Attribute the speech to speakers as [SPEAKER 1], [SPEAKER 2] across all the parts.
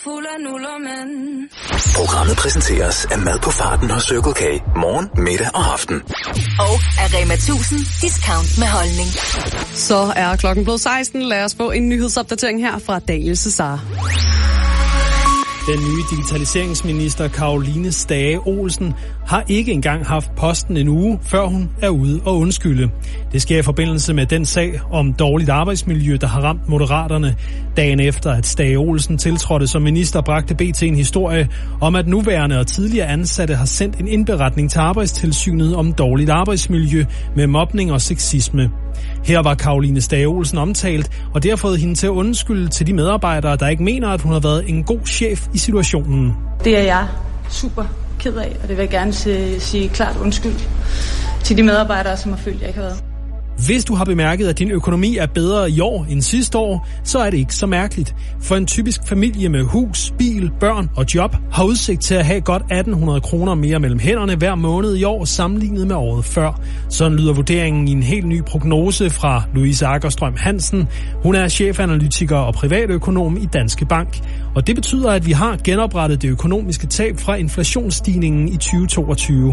[SPEAKER 1] fuld af nuller, men...
[SPEAKER 2] Programmet præsenteres af mad på farten hos Circle K. Morgen, middag og aften.
[SPEAKER 3] Og af Rema 1000 discount med holdning.
[SPEAKER 4] Så er klokken blevet 16. Lad os få en nyhedsopdatering her fra Daniel Cesar.
[SPEAKER 5] Den nye digitaliseringsminister Caroline Stage Olsen har ikke engang haft posten en uge, før hun er ude og undskylde. Det sker i forbindelse med den sag om dårligt arbejdsmiljø, der har ramt Moderaterne. Dagen efter, at Stage Olsen tiltrådte som minister, bragte BT en historie om, at nuværende og tidligere ansatte har sendt en indberetning til Arbejdstilsynet om dårligt arbejdsmiljø med mobning og sexisme. Her var Caroline Stage Olsen omtalt, og det har fået hende til at undskylde til de medarbejdere, der ikke mener, at hun har været en god chef i situationen.
[SPEAKER 6] Det er jeg super ked af, og det vil jeg gerne sige klart undskyld til de medarbejdere, som har følt, at jeg ikke har været.
[SPEAKER 5] Hvis du har bemærket, at din økonomi er bedre i år end sidste år, så er det ikke så mærkeligt. For en typisk familie med hus, bil, børn og job har udsigt til at have godt 1.800 kroner mere mellem hænderne hver måned i år sammenlignet med året før. Sådan lyder vurderingen i en helt ny prognose fra Louise Aggerstrøm Hansen. Hun er chefanalytiker og privatøkonom i Danske Bank. Og det betyder, at vi har genoprettet det økonomiske tab fra inflationsstigningen i 2022.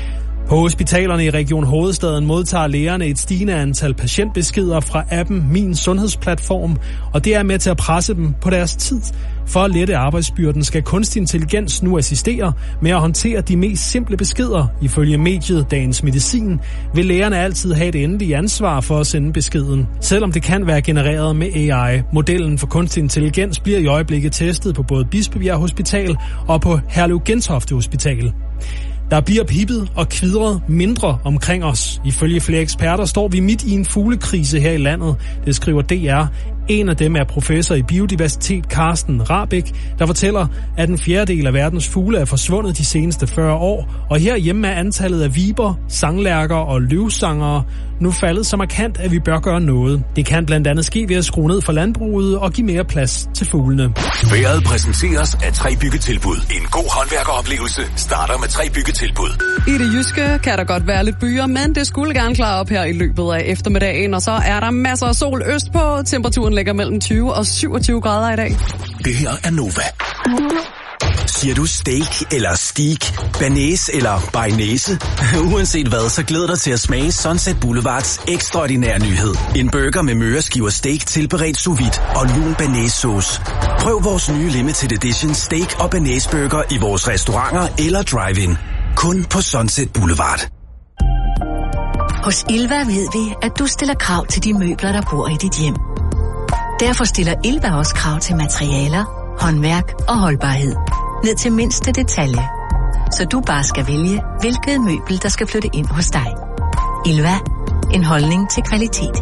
[SPEAKER 5] På hospitalerne i Region Hovedstaden modtager lægerne et stigende antal patientbeskeder fra appen Min Sundhedsplatform, og det er med til at presse dem på deres tid. For at lette arbejdsbyrden skal kunstig intelligens nu assistere med at håndtere de mest simple beskeder. Ifølge mediet Dagens Medicin vil lægerne altid have det endelige ansvar for at sende beskeden, selvom det kan være genereret med AI. Modellen for kunstig intelligens bliver i øjeblikket testet på både Bispebjerg Hospital og på Herlev Gentofte Hospital. Der bliver pippet og kvidret mindre omkring os. Ifølge flere eksperter står vi midt i en fuglekrise her i landet. Det skriver DR. En af dem er professor i biodiversitet Carsten Rahbek, der fortæller, at en fjerdedel af verdens fugle er forsvundet de seneste 40 år, og herhjemme er antallet af viber, sanglærker og løvsangere nu faldet så markant, at vi bør gøre noget. Det kan blandt andet ske ved at skrue ned for landbruget og give mere plads til fuglene.
[SPEAKER 2] Vejret præsenteres af 3 byggetilbud. En god håndværkeroplevelse starter med 3 byggetilbud.
[SPEAKER 4] I det jyske kan der godt være lidt byer, men det skulle gerne klare op her i løbet af eftermiddagen, og så er der masser af sol østpå. Temperaturen ligger mellem 20 og 27 grader i dag.
[SPEAKER 2] Det her er Nova. Siger du steak eller steak, banæs eller bearnaise? Uanset hvad, så glæder dig til at smage Sunset Boulevards ekstraordinære nyhed. En burger med møreskiver steak tilberedt sous vide og lun banæssauce. Prøv vores nye limited edition steak og banæsburger i vores restauranter eller drive-in. Kun på Sunset Boulevard.
[SPEAKER 3] Hos Ilva ved vi, at du stiller krav til de møbler, der bor i dit hjem. Derfor stiller Ilva også krav til materialer, håndværk og holdbarhed. Ned til mindste detalje. Så du bare skal vælge, hvilket møbel, der skal flytte ind hos dig. Ilva. En holdning til kvalitet.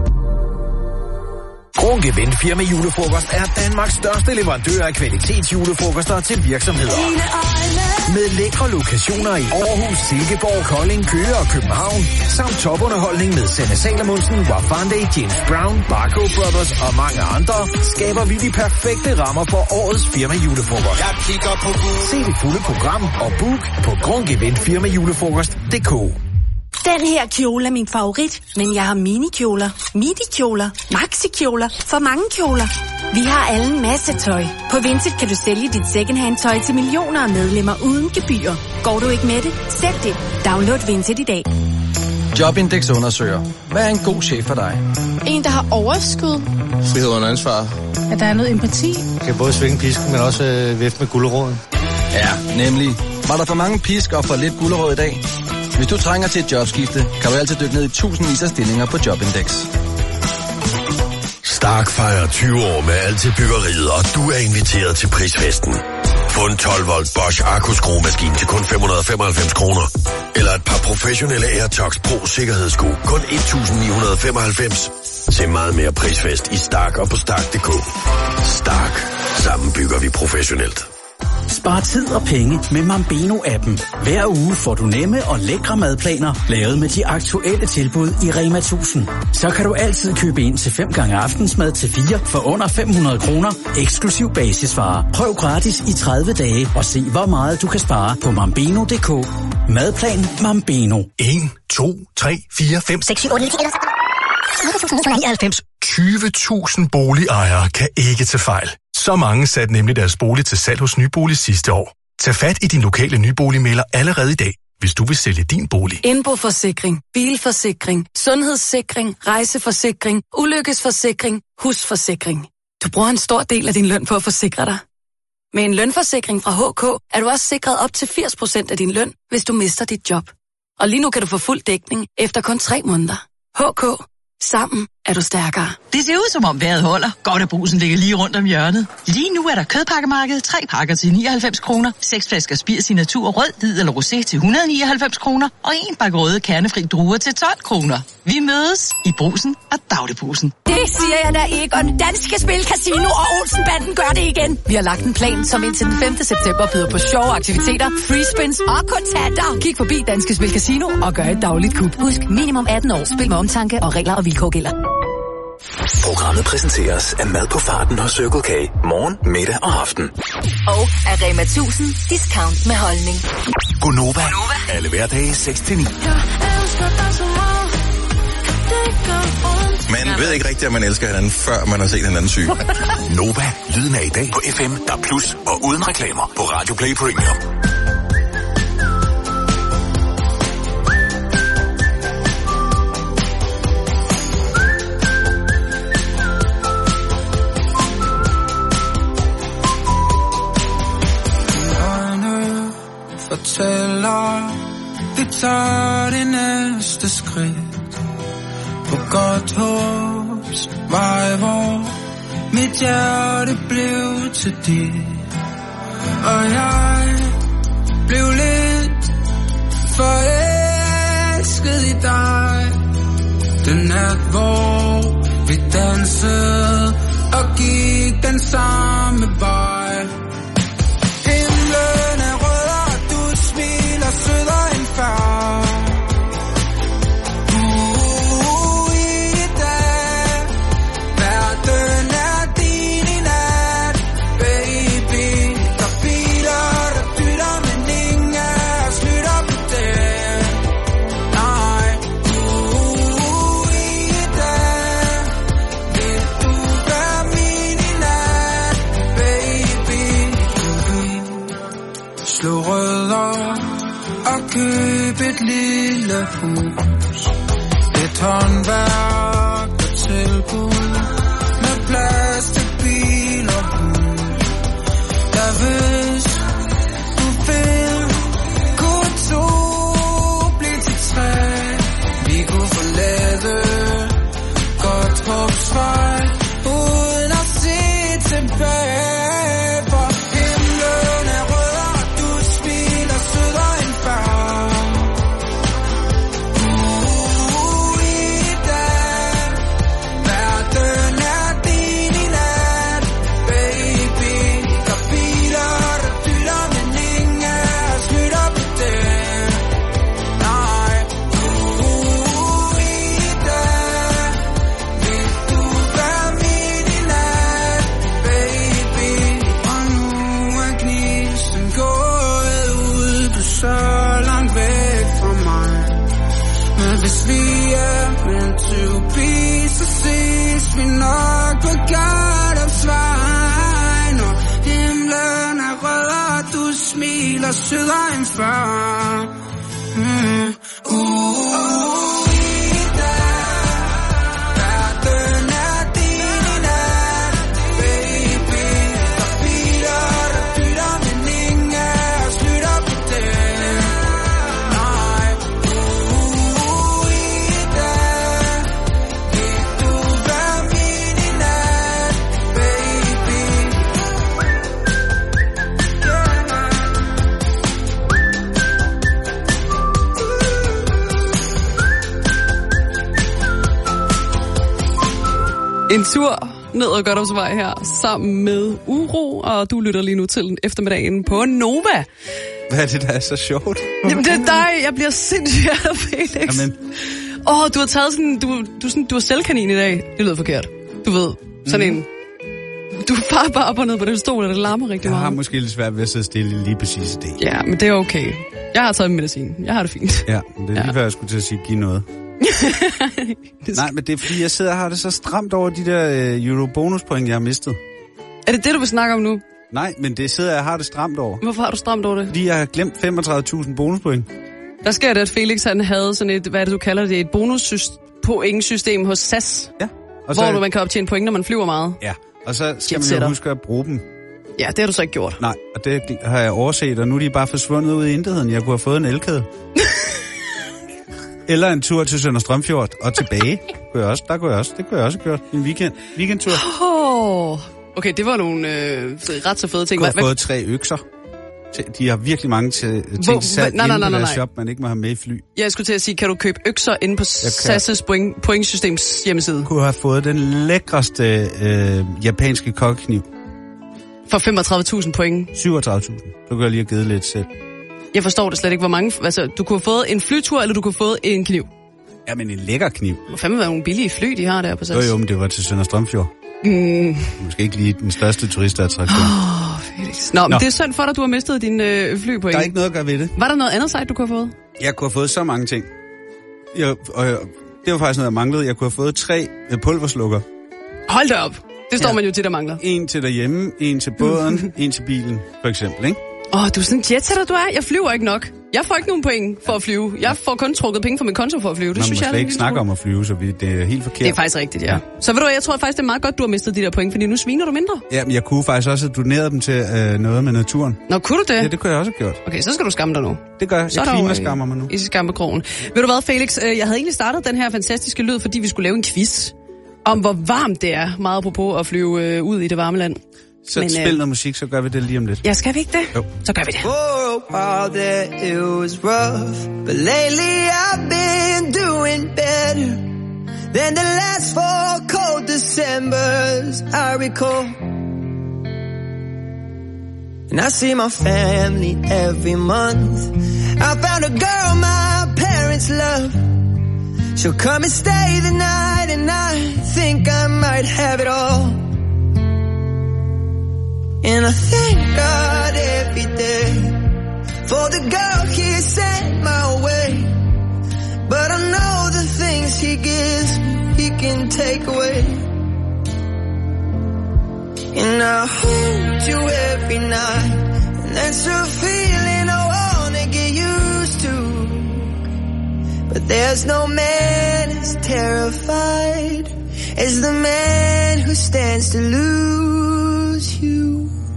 [SPEAKER 7] Grunke Vindfirma Julefrokost er Danmarks største leverandør af kvalitetsjulefrokoster til virksomheder. Med lækre lokationer i Aarhus, Silkeborg, Kolding, Køge og København, samt topunderholdning med Sanne Salomonsen, Wafande, James Brown, Barco Brothers og mange andre, skaber vi de perfekte rammer for årets firma julefrokost. Se det fulde program og book på grunkevindfirmajulefrokost.dk.
[SPEAKER 8] Den her kjole er min favorit, men jeg har minikjoler, midikjoler, maxikjoler, for mange kjoler. Vi har alle en masse tøj. På Vinted kan du sælge dit secondhand tøj til millioner af medlemmer uden gebyr. Går du ikke med det? Sælg det. Download Vinted i dag.
[SPEAKER 9] Jobindex undersøger. Hvad er en god chef for dig?
[SPEAKER 10] En, der har overskud.
[SPEAKER 11] Frihed under ansvar.
[SPEAKER 10] At der er noget empati.
[SPEAKER 11] Kan både svinge pisken, men også vifte med guleroden.
[SPEAKER 9] Ja, nemlig. Var der for mange pisk og for lidt gulerod i dag? Hvis du trænger til et jobskifte, kan du altid dykke ned i tusindvis af stillinger på Jobindex.
[SPEAKER 12] Stark fejrer 20 år med alt til byggeriet, og du er inviteret til prisfesten. Få en 12-volt Bosch Akku-skruemaskine til kun 595 kroner. Eller et par professionelle AirTox Pro sikkerhedssko, kun 1.995. Se meget mere prisfest i Stark og på Stark.dk. Stark. Sammen bygger vi professionelt.
[SPEAKER 13] Spar tid og penge med Mambeno-appen. Hver uge får du nemme og lækre madplaner, lavet med de aktuelle tilbud i Rema 1000. Så kan du altid købe ind til 5 gange aftensmad til 4 for under 500 kroner, eksklusiv basisvarer. Prøv gratis i 30 dage og se, hvor meget du kan spare på Mambeno.dk. Madplan Mambeno.
[SPEAKER 12] 1, 2, 3, 4, 5, 6, 7, 8, 9, 10, 20.000 boligejere kan ikke tage fejl.
[SPEAKER 14] Så mange satte nemlig deres bolig til salg hos Nybolig sidste år. Tag fat i din lokale nyboligmægler allerede i dag, hvis du vil sælge din bolig.
[SPEAKER 8] Indboforsikring, bilforsikring, sundhedssikring, rejseforsikring, ulykkesforsikring, husforsikring. Du bruger en stor del af din løn på at forsikre dig. Med en lønforsikring fra HK er du også sikret op til 80% af din løn, hvis du mister dit job. Og lige nu kan du få fuld dækning efter kun 3 måneder. HK. Sammen er du stærkere.
[SPEAKER 15] Det ser ud som om vejret holder. Godt, at Brugsen ligger lige rundt om hjørnet. Lige nu er der kødpakkemarked. 3 pakker til 99 kroner. 6 flasker Spirs i natur rød, hvid eller rosé til 199 kroner. Og 1 pakke røde kernefri druer til 12 kroner. Vi mødes i Brugsen og Dagligbrugsen.
[SPEAKER 8] Det siger jeg da ikke, og Danske Spil Casino og Olsenbanden gør det igen. Vi har lagt en plan, som indtil den 5. september byder på sjove aktiviteter, free spins og kontanter. Kig forbi Danske Spil Casino og gør et dagligt kup. Husk, minimum 18 år. Spil med omtanke og regler og vilkår gælder.
[SPEAKER 2] Programmet præsenteres af Mad på Farten hos Circle K. Morgen, middag og aften.
[SPEAKER 3] Og af Rema 1000 discount med holdning.
[SPEAKER 2] Gonova. Alle hverdage 6-9.
[SPEAKER 16] Man ved ikke rigtigt, at man elsker hinanden, før man har set hinanden syg.
[SPEAKER 2] Nova. Lyden af i dag på FM, DAB+, og uden reklamer på Radio Play Premium.
[SPEAKER 17] Fortæller, vi tager det næste skridt på godt håbs vej, hvor mit hjerte blev til dit. Og jeg blev lidt forelsket i dig. Den nat, hvor vi dansede og gik den samme vej. Himlen er rød, og du smiler sødere end før. I dag, verden er din i nat, baby. Der er biler, der dytter, men ingen af os lytter på det. Nej, i dag, vil du være min i nat, baby. Slå rødder og køb et lille hus. Et håndværk og tilbud med plads til bil og hus. Der hvis du vil, kunne 2 blive til 3. Vi kunne forlade godt håbsvej uden at se tilbage. For himlen er rød, og du smiler sødere end før. I dag, verden er din i nat, baby. Der er biler, der dytter, men ingen af os lytter på det. Nej, i dag, vil du være min i nat, baby. Og nu er gnisten gået ud, du er så langt væk fra mig. Men hvis vi er meant to be, så ses vi nok på Gardens vej. Når himlen er rød, og du smiler sødere end før. I dag, verden er din i nat, baby. Der er biler, der dytter, men ingen af os lytter på det. Nej, i dag, vil du være min i nat, baby.
[SPEAKER 4] En tur ned ad Godthåbsvej her, sammen med Uro, og du lytter lige nu til eftermiddagen på Nova.
[SPEAKER 18] Hvad er det, der er så sjovt?
[SPEAKER 4] Jamen, det er dig. Jeg bliver sindssyg af Felix.
[SPEAKER 18] Jamen.
[SPEAKER 4] Du har taget sådan, du er selvkanin i dag. Det lyder forkert. Du ved, sådan en. Du er bare op og ned på den stol, og det larmer rigtig meget.
[SPEAKER 18] Jeg har måske lidt svært ved at sidde stille lige præcis i det.
[SPEAKER 4] Ja, men det er okay. Jeg har taget medicin. Jeg har det fint.
[SPEAKER 18] Ja, det er lige før, jeg skulle til at sige, giv noget. Nej, men det er fordi, jeg sidder og har det så stramt over de der Euro-bonuspoint, jeg har mistet.
[SPEAKER 4] Er det det, du vil snakke om nu?
[SPEAKER 18] Nej, men det sidder jeg har det stramt over.
[SPEAKER 4] Hvorfor har du stramt over det?
[SPEAKER 18] Fordi jeg har glemt 35.000 bonuspoint.
[SPEAKER 4] Der sker det, at Felix han havde sådan et, hvad er det, du kalder det, et bonuspointsystem hos SAS.
[SPEAKER 18] Ja.
[SPEAKER 4] Og hvor man kan optjene point, når man flyver meget.
[SPEAKER 18] Ja, og så skal man jo huske at bruge dem.
[SPEAKER 4] Ja, det har du så ikke gjort.
[SPEAKER 18] Nej, og det har jeg overset, og nu er de bare forsvundet ud i intetheden. Jeg kunne have fået en elkæde. Eller en tur til Sønder Strømfjord og tilbage. Det kunne jeg også have gjort. En weekendtur.
[SPEAKER 4] Okay, det var nogle ret så fede ting.
[SPEAKER 18] Jeg kunne have fået 3 økser. De har virkelig mange ting til salg inde på deres shop, man ikke må have med i fly.
[SPEAKER 4] Jeg skulle til at sige, kan du købe økser inde på SAS' pointsystems hjemmeside?
[SPEAKER 18] Kunne have fået den lækreste japanske kokkekniv.
[SPEAKER 4] For 35.000 point?
[SPEAKER 18] 37.000. Så kunne jeg lige have givet lidt selv.
[SPEAKER 4] Jeg forstår det slet ikke, hvor mange... Altså, du kunne have fået en flytur, eller du kunne have fået en kniv?
[SPEAKER 18] Ja, men en lækker kniv.
[SPEAKER 4] Hvor fanden var nogle billige fly, de har der på SAS?
[SPEAKER 18] Jo, men det var til Sønder Strømfjord. Måske ikke lige den største turistattraktion.
[SPEAKER 4] Felix. Nå, men det er synd for dig, du har mistet din flypoint.
[SPEAKER 18] Der er ikke noget at gøre ved det.
[SPEAKER 4] Var der noget andet sejt, du kunne have fået?
[SPEAKER 18] Jeg kunne have fået så mange ting. Det var faktisk noget, jeg manglede. Jeg kunne have fået 3 pulverslukker.
[SPEAKER 4] Hold da op. Det står man jo til, der mangler.
[SPEAKER 18] En til derhjemme, en til båden, en til bilen, for eksempel, ikke?
[SPEAKER 4] Du er sådan en jetsetter, du er. Jeg flyver ikke nok. Jeg får ikke nogen point for at flyve. Jeg får kun trukket penge fra min konto for at flyve. Det synes jeg
[SPEAKER 18] man må slet ikke snakke om at flyve, så det er helt forkert.
[SPEAKER 4] Det er faktisk rigtigt, ja. Så ved du, jeg tror faktisk, det er meget godt, du har mistet de der point, fordi nu sviner du mindre.
[SPEAKER 18] Ja, men jeg kunne faktisk også have doneret dem til noget med naturen.
[SPEAKER 4] Nå, kunne du det?
[SPEAKER 18] Ja, det kunne jeg også have gjort.
[SPEAKER 4] Okay, så skal du skamme dig nu.
[SPEAKER 18] Det gør jeg. Jeg klimaskammer mig nu.
[SPEAKER 4] I skammekrogen. Ved du hvad, Felix? Jeg havde egentlig startet den her fantastiske lyd, fordi vi skulle lave en quiz om, hvor varmt det er. Meget apropos at flyve ud i det varme land.
[SPEAKER 18] Så spil noget musik, så gør vi det lige om lidt.
[SPEAKER 4] Ja, skal vi ikke det?
[SPEAKER 18] Jo.
[SPEAKER 4] Så gør vi det.
[SPEAKER 17] For a while there it was rough, but lately I've been doing better than the last 4 cold Decembers I recall. And I see my family every month. I found a girl my parents love. She'll come and stay the night, and I think I might have it all. And I thank God every day for the girl He sent my way. But I know the things He gives me, He can take away. And I hold you every night, and that's a feeling I wanna get used to. But there's no man as terrified as the man who stands to lose you.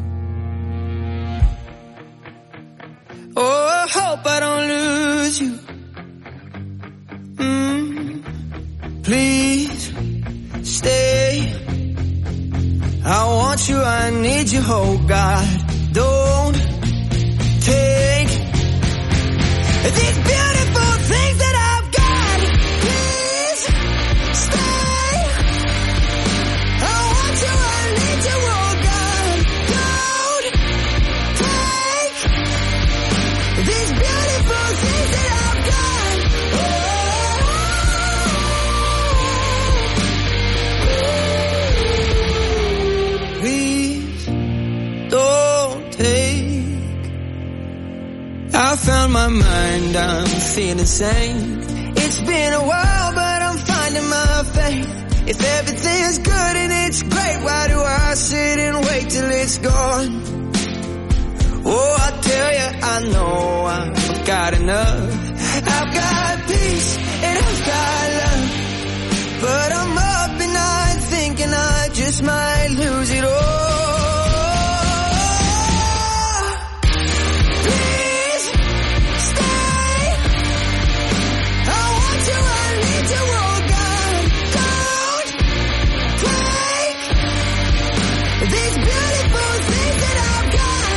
[SPEAKER 17] Oh, I hope I don't lose you. Please stay. I want you, I need you, oh God. Don't take these beautiful things that I've got. Please stay. I want you, I need you, oh God. Don't take these beautiful things that I've got. Please don't take. I found my mind, I'm feeling sane. It's been a while, but I'm finding my faith. If everything's good and it's great, why do I sit and wait till it's gone? Oh, I tell you, I know I've got enough. I've got peace and I've got love. But I'm up at night thinking I just might lose it all. Please stay. I want you, I need you, oh God. Don't take these beautiful things that I've got.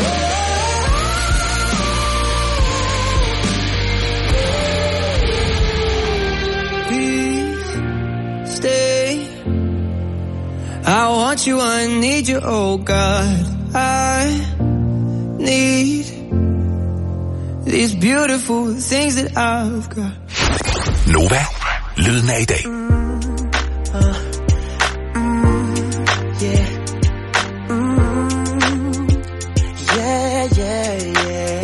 [SPEAKER 17] Please stay. I want you, I need you, oh God. I need these beautiful things that I've got.
[SPEAKER 12] Nova, lyden af i dag.
[SPEAKER 17] Yeah. Yeah, yeah, yeah.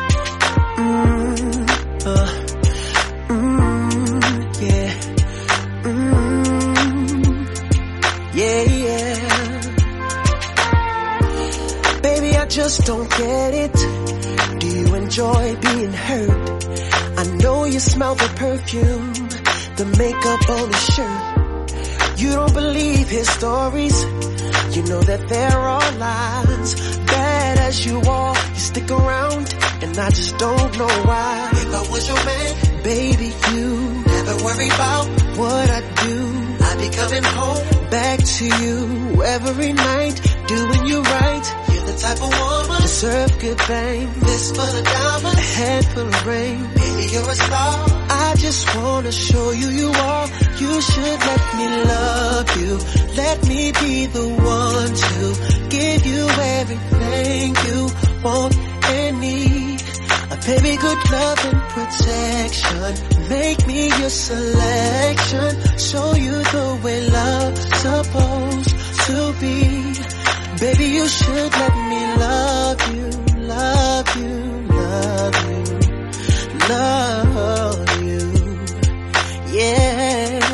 [SPEAKER 17] Yeah. Yeah, yeah.
[SPEAKER 19] just don't get it. Do you enjoy being hurt? I know you smell the perfume, the makeup on his shirt. You don't believe his stories. You know that there are lies. Bad as you are, you stick around, and I just don't know why. If I was your man, baby, you never worry about what I do. I'd be coming home back to you every night, doing you right. You're the type of woman deserve good things. This for the diamond, a head full of rain. Baby, you're a star. I just wanna show you you are. You should let me love you. Let me be the one to give you everything you want and need. Baby, good love and protection. Make me your selection. Show you the way love's supposed to be. Baby, you should let me love you, love you, love you, love you. Yeah.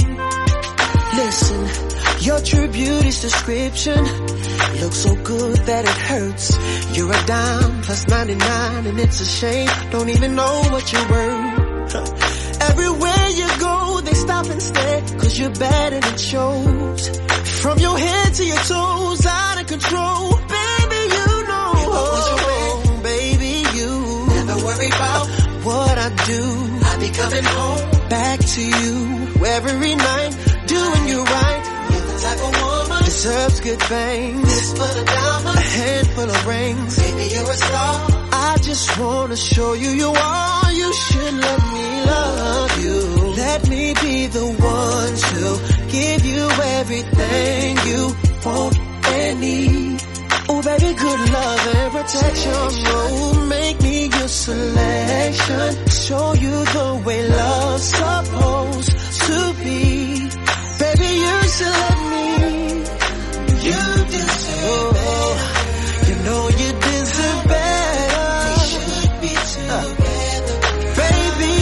[SPEAKER 19] Listen, your true beauty's description looks so good that it hurts. You're a dime plus 99 and it's a shame. Don't even know what you're worth. Everywhere you go, they stop and stare, 'cause you're bad and it shows. From your head to your toes, out of control. Baby, you know. Oh, baby, you never worry about what I do. I be coming home back to you every night, doing you right. You're the type of woman deserves good things. This for the diamond, a handful of rings. Baby, you're a star. I just wanna show you you are. You should let me love you. Let me be the one to give you everything you want and need. Oh, baby, good love and protection. Oh, make me your selection. Show you the way love's supposed to be. Baby, you should let me. You deserve better. You know you deserve better. We should be together. Baby,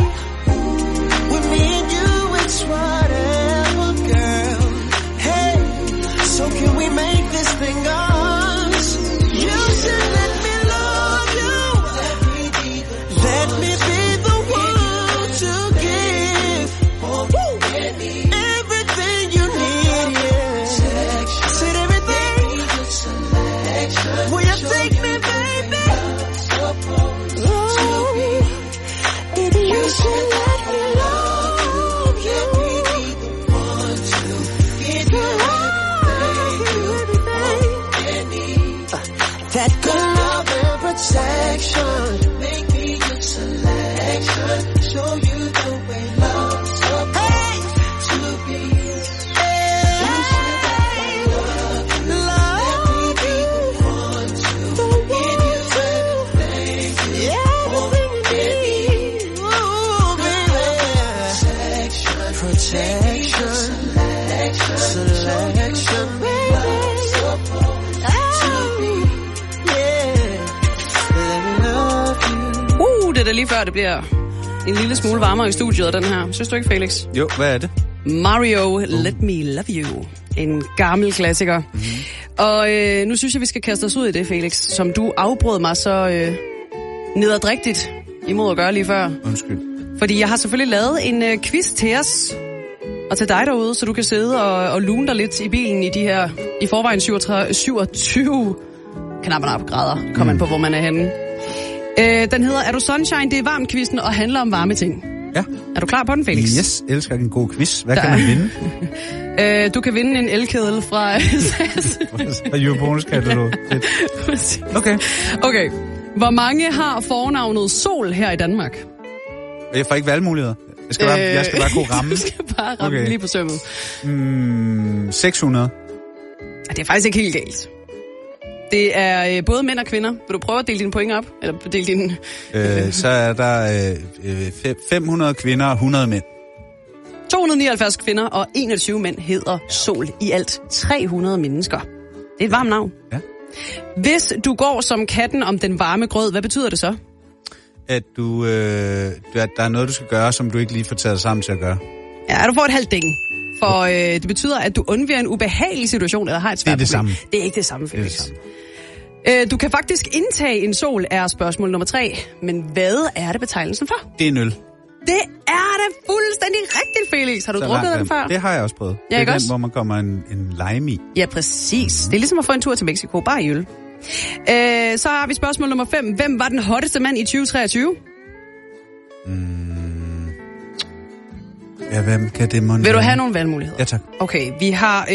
[SPEAKER 19] with me and you, it's whatever, girl. Hey, so can we make this thing us? You should let me love you. Let me be the one to give everything you need, yeah. Said everything. Will you take me, baby? Oh, baby, you should let me love you. That good love and protection. Make me your selection. Show you the way love's supposed to be. You should let me love you. Let me be the one to give you everything you want and need. Oh, baby. Protection. Selection.
[SPEAKER 4] Det er da lige før, det bliver en lille smule varmere i studiet, den her. Synes du ikke, Felix?
[SPEAKER 18] Jo, hvad er det?
[SPEAKER 4] Mario, Let Me Love You. En gammel klassiker. Mm-hmm. Og nu synes jeg, vi skal kaste os ud i det, Felix, som du afbrød mig så nederdrægtigt imod at gøre lige før.
[SPEAKER 18] Undskyld.
[SPEAKER 4] Fordi jeg har selvfølgelig lavet en quiz til os, og til dig derude, så du kan sidde og lune dig lidt i bilen i de her, i forvejen 27 knap grader. Kommer an på, hvor man er henne. Den hedder Er du Sunshine? Det er varmt-quizzen og handler om varme ting.
[SPEAKER 18] Ja.
[SPEAKER 4] Er du klar på den, Felix?
[SPEAKER 18] Yes, elsker en god quiz. Hvad kan man vinde?
[SPEAKER 4] Du kan vinde en elkedel fra SAS.
[SPEAKER 18] Og Europonus-katalog. Okay.
[SPEAKER 4] Hvor mange har fornavnet Sol her i Danmark?
[SPEAKER 18] Jeg får ikke valgmuligheder. Jeg skal bare kunne ramme.
[SPEAKER 4] Du skal bare ramme lige på sømmet.
[SPEAKER 18] 600.
[SPEAKER 4] Det er faktisk ikke helt galt. Det er både mænd og kvinder. Vil du prøve at dele dine point op? Eller dele dine...
[SPEAKER 18] Så er der 500 kvinder og 100 mænd.
[SPEAKER 4] 279 kvinder og 21 mænd hedder Sol. I alt 300 mennesker. Det er et varmt navn.
[SPEAKER 18] Ja.
[SPEAKER 4] Hvis du går som katten om den varme grød, hvad betyder det så?
[SPEAKER 18] At der er noget, du skal gøre, som du ikke lige får taget sammen til at gøre.
[SPEAKER 4] Ja, du får et halvt ding. For det betyder, at du undviger en ubehagelig situation, eller har et svært problem.
[SPEAKER 18] Det er det samme.
[SPEAKER 4] Det er ikke det samme, Felix. Du kan faktisk indtage en sol, er spørgsmål nummer 3. Men hvad er det betegnelsen for?
[SPEAKER 18] Det er en øl.
[SPEAKER 4] Det er det fuldstændig rigtigt, Felix. Har du drukket den før?
[SPEAKER 18] Det har jeg også prøvet.
[SPEAKER 4] Ja,
[SPEAKER 18] det er den,
[SPEAKER 4] også?
[SPEAKER 18] hvor man kommer en lime i.
[SPEAKER 4] Ja, præcis. Det er ligesom at få en tur til Mexico, bare i øl. Så har vi spørgsmål nummer 5. Hvem var den hotteste mand i 2023?
[SPEAKER 18] Ja, hvem kan det måtte?
[SPEAKER 4] Vil du have nogle valgmuligheder?
[SPEAKER 18] Ja, tak.
[SPEAKER 4] Okay, vi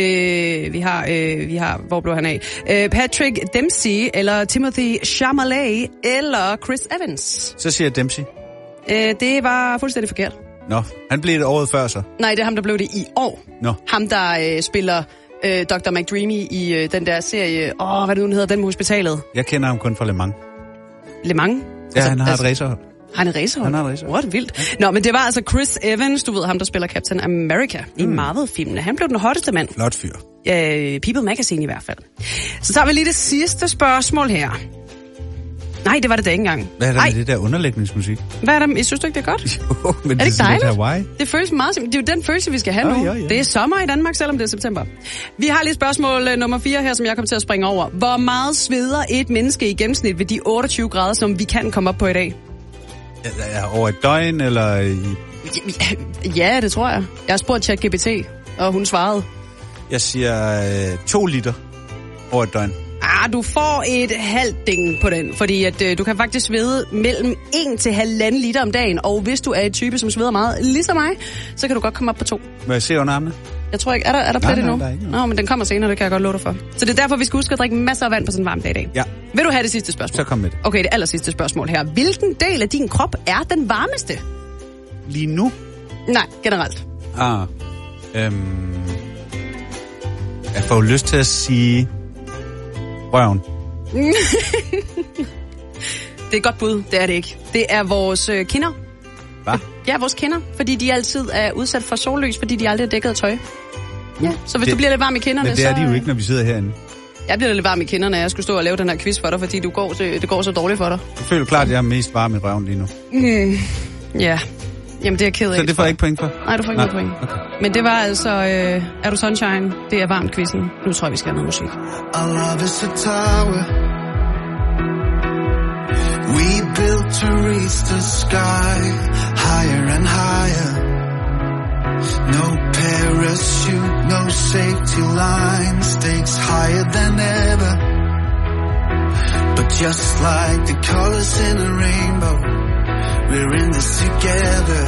[SPEAKER 4] har, hvor blev han af? Patrick Dempsey, eller Timothy Chalamet, eller Chris Evans?
[SPEAKER 18] Så siger jeg Dempsey.
[SPEAKER 4] Det var fuldstændig forkert.
[SPEAKER 18] Nå, han blev det året før så.
[SPEAKER 4] Nej, det er ham, der blev det i år.
[SPEAKER 18] Nå.
[SPEAKER 4] Ham, der spiller Dr. McDreamy i den der serie. Hvad det nu hedder, den med hospitalet.
[SPEAKER 18] Jeg kender ham kun fra Le Mans.
[SPEAKER 4] Le Mans?
[SPEAKER 18] Ja, han har et racerhold.
[SPEAKER 4] Han er racerhold? What, vildt. Nå, men det var altså Chris Evans, du ved ham, der spiller Captain America i Marvel-filmene. Han blev den hotteste mand.
[SPEAKER 18] Flot fyr.
[SPEAKER 4] People Magazine i hvert fald. Så tager vi lige det sidste spørgsmål her. Nej, det var det da ikke engang.
[SPEAKER 18] Hvad er der med det der underlægningsmusik?
[SPEAKER 4] Hvad er der? Jeg synes du ikke, det er godt?
[SPEAKER 18] Jo, men
[SPEAKER 4] er det ikke dejligt?
[SPEAKER 18] Hawaii.
[SPEAKER 4] Det føles meget simpelthen. Det er jo den følelse, vi skal have nu. Ja. Det er sommer i Danmark, selvom det er september. Vi har lige spørgsmål nummer 4 her, som jeg kommer til at springe over. Hvor meget sveder et menneske i gennemsnit ved de 28 grader, som vi kan komme op på i dag?
[SPEAKER 18] Ja, over et døgn, eller...
[SPEAKER 4] Ja, det tror jeg. Jeg har spurgt ChatGPT, og hun svarede.
[SPEAKER 18] Jeg siger 2 liter over et døgn.
[SPEAKER 4] Du får et halvt ding på den, fordi at du kan faktisk svede mellem 1 til 1,5 liter om dagen, og hvis du er et type, som sveder meget, ligesom mig, så kan du godt komme op på 2.
[SPEAKER 18] Må jeg se under armene?
[SPEAKER 4] Jeg tror ikke, er der plet endnu?
[SPEAKER 18] Der er ikke.
[SPEAKER 4] Nå, men den kommer senere, det kan jeg godt love dig for. Så det er derfor, vi skal huske at drikke masser af vand på sådan en varm dag i dag.
[SPEAKER 18] Ja.
[SPEAKER 4] Vil du have det sidste spørgsmål?
[SPEAKER 18] Så kom med det.
[SPEAKER 4] Okay, det aller sidste spørgsmål her. Hvilken del af din krop er den varmeste?
[SPEAKER 18] Lige nu?
[SPEAKER 4] Nej, generelt.
[SPEAKER 18] Jeg får jo lyst til at sige... røven.
[SPEAKER 4] Det er et godt bud, det er det ikke. Det er vores kinder.
[SPEAKER 18] Hvad?
[SPEAKER 4] Ja, vores kinder, fordi de altid er udsat for sollys, fordi de aldrig er dækket af tøj. Ja, så hvis du bliver lidt varm i kinderne,
[SPEAKER 18] men det er de jo ikke, når vi sidder herinde.
[SPEAKER 4] Jeg bliver lidt varm i kinderne, jeg skulle stå og lave den her quiz for dig, fordi det går så dårligt for dig.
[SPEAKER 18] Jeg føler klart, at jeg er mest varm i røven lige nu.
[SPEAKER 4] Ja, jamen det er jeg ked af.
[SPEAKER 18] Så det får jeg ikke point for?
[SPEAKER 4] Nej, du får ikke noget point. Okay. Men det var altså, er du sunshine? Det er varmt quizzen. Nu tror jeg, vi skal have noget musik.
[SPEAKER 17] Our love is a tower we built to reach the sky, higher and higher. No parachute, no safety line, stakes higher than ever. But just like the colors in a rainbow, we're in this together.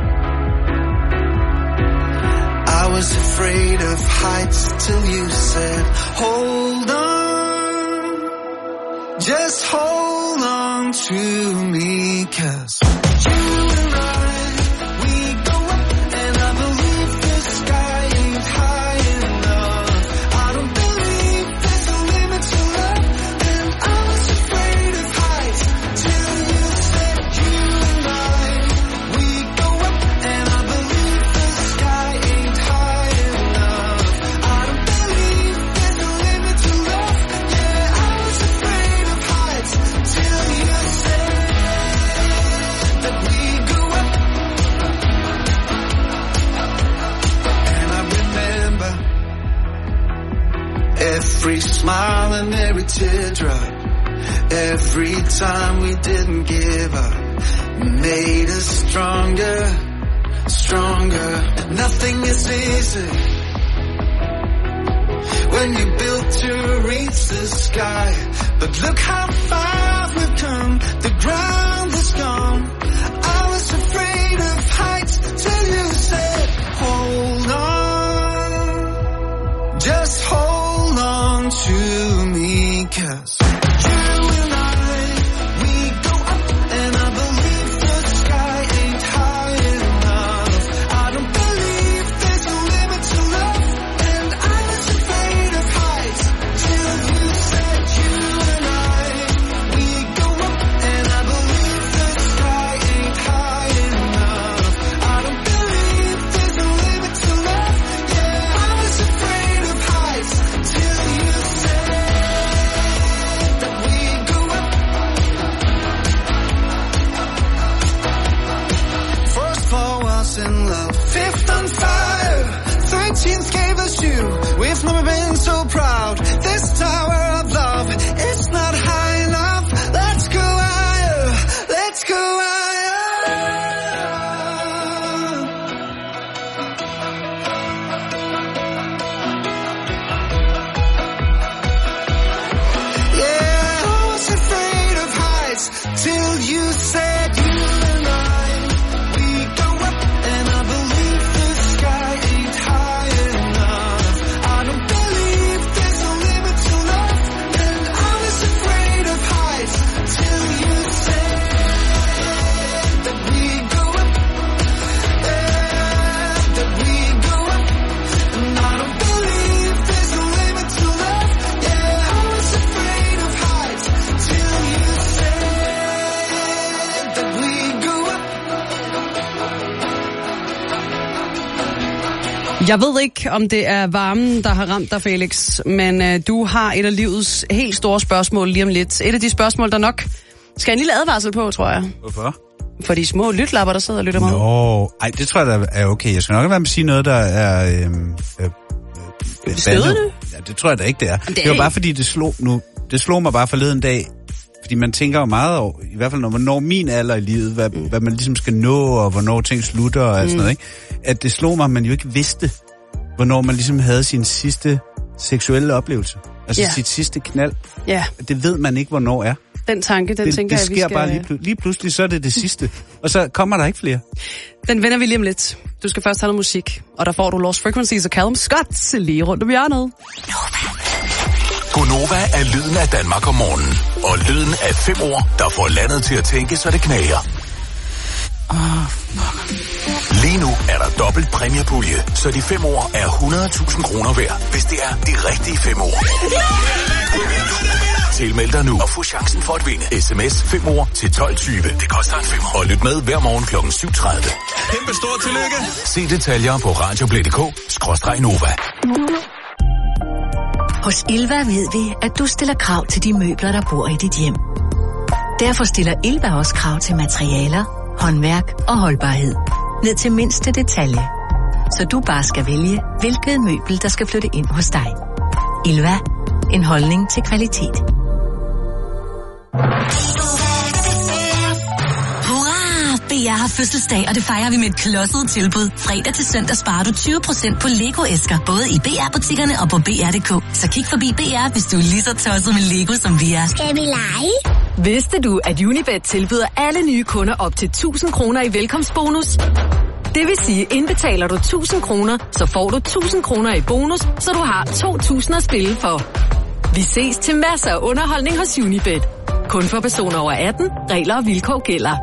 [SPEAKER 17] I was afraid of heights till you said, hold on, just hold on to me, 'cause you and I, we go up and I believe the sky ain't high enough. I don't believe there's a limit to love, and I was afraid of heights till you said, you and I, we go up and I believe the sky ain't high enough. I don't believe there's a limit to love. Yeah, I was afraid of heights till you said that we go up. And I remember every smile and every teardrop, every time we didn't give up, made us stronger, stronger. Nothing is easy when you build to reach the sky, but look how far we've come, the ground is gone. I was afraid of heights till you said, hold on, just hold on to me, 'cause you and I, we go up and I believe the sky ain't high enough. I don't believe there's a limit to love, and I was afraid of heights till you said, you and I, we go up and I believe the sky ain't high enough. I don't believe there's a limit to love. Yeah, I was afraid of heights till you said
[SPEAKER 4] Jeg ved ikke, om det er varmen, der har ramt dig, Felix, men du har et af livets helt store spørgsmål lige om lidt. Et af de spørgsmål, der nok skal en lille advarsel på, tror jeg.
[SPEAKER 18] Hvorfor?
[SPEAKER 4] For de små lytlapper, der sidder og lytter med.
[SPEAKER 18] Ej, det tror jeg, der er okay. Jeg skal nok være med at sige noget, der er...
[SPEAKER 4] stødende?
[SPEAKER 18] Ja, det tror jeg da ikke, det er. Det var bare fordi, det slog mig bare forleden dag. Fordi man tænker jo meget over, i hvert fald når man når min alder i livet, hvad man ligesom skal nå, og hvornår ting slutter og sådan noget, ikke? At det slog mig, at man jo ikke vidste, hvornår man ligesom havde sin sidste seksuelle oplevelse. Altså sit sidste knald.
[SPEAKER 4] Ja.
[SPEAKER 18] Det ved man ikke, hvornår er.
[SPEAKER 4] Den tanke, den tænker jeg, vi skal...
[SPEAKER 18] Det sker bare lige pludselig, så er det sidste. Og så kommer der ikke flere.
[SPEAKER 4] Den vender vi lige om lidt. Du skal først have noget musik, og der får du Lost Frequencies og Callum Scott lige rundt om hjørnet.
[SPEAKER 20] Gonova er lyden af Danmark om morgenen. Og lyden af 5 ord, der får landet til at tænke, så det knager. Lige nu er der dobbelt præmiepulje, så de 5 ord er 100.000 kroner værd, hvis det er de rigtige 5 ord. Tilmeld dig nu og få chancen for at vinde. SMS 5 ord til 12.20. Det koster en 5. Og lyt med hver morgen kl. 7.30.
[SPEAKER 12] Kæmpe stort tillykke.
[SPEAKER 20] Se detaljer på radioplay.dk/Nova.
[SPEAKER 3] Hos Ilva ved vi, at du stiller krav til de møbler, der bor i dit hjem. Derfor stiller Ilva også krav til materialer, håndværk og holdbarhed. Ned til mindste detalje. Så du bare skal vælge, hvilket møbel, der skal flytte ind hos dig. Ilva. En holdning til kvalitet.
[SPEAKER 21] Hurra! BR har fødselsdag, og det fejrer vi med et klodset tilbud. Fredag til søndag sparer du 20% på Lego-æsker, både i BR-butikkerne og på BR.dk. Så kig forbi BR, hvis du er lige så tosset med Lego, som vi er.
[SPEAKER 22] Skal vi lege?
[SPEAKER 23] Vidste du, at Unibet tilbyder alle nye kunder op til 1.000 kroner i velkomstbonus? Det vil sige, indbetaler du 1.000 kroner, så får du 1.000 kroner i bonus, så du har 2.000 at spille for. Vi ses til masser af underholdning hos Unibet. Kun for personer over 18. Regler og vilkår gælder.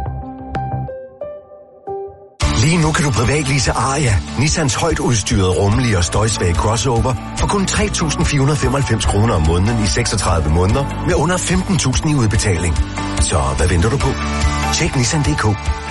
[SPEAKER 24] Lige nu kan du privatlease Aria, Nissans højt udstyrede, rummelige og støjsvage crossover, for kun 3.495 kroner om måneden i 36 måneder, med under 15.000 i udbetaling. Så hvad venter du på? Tjek Nissan.dk.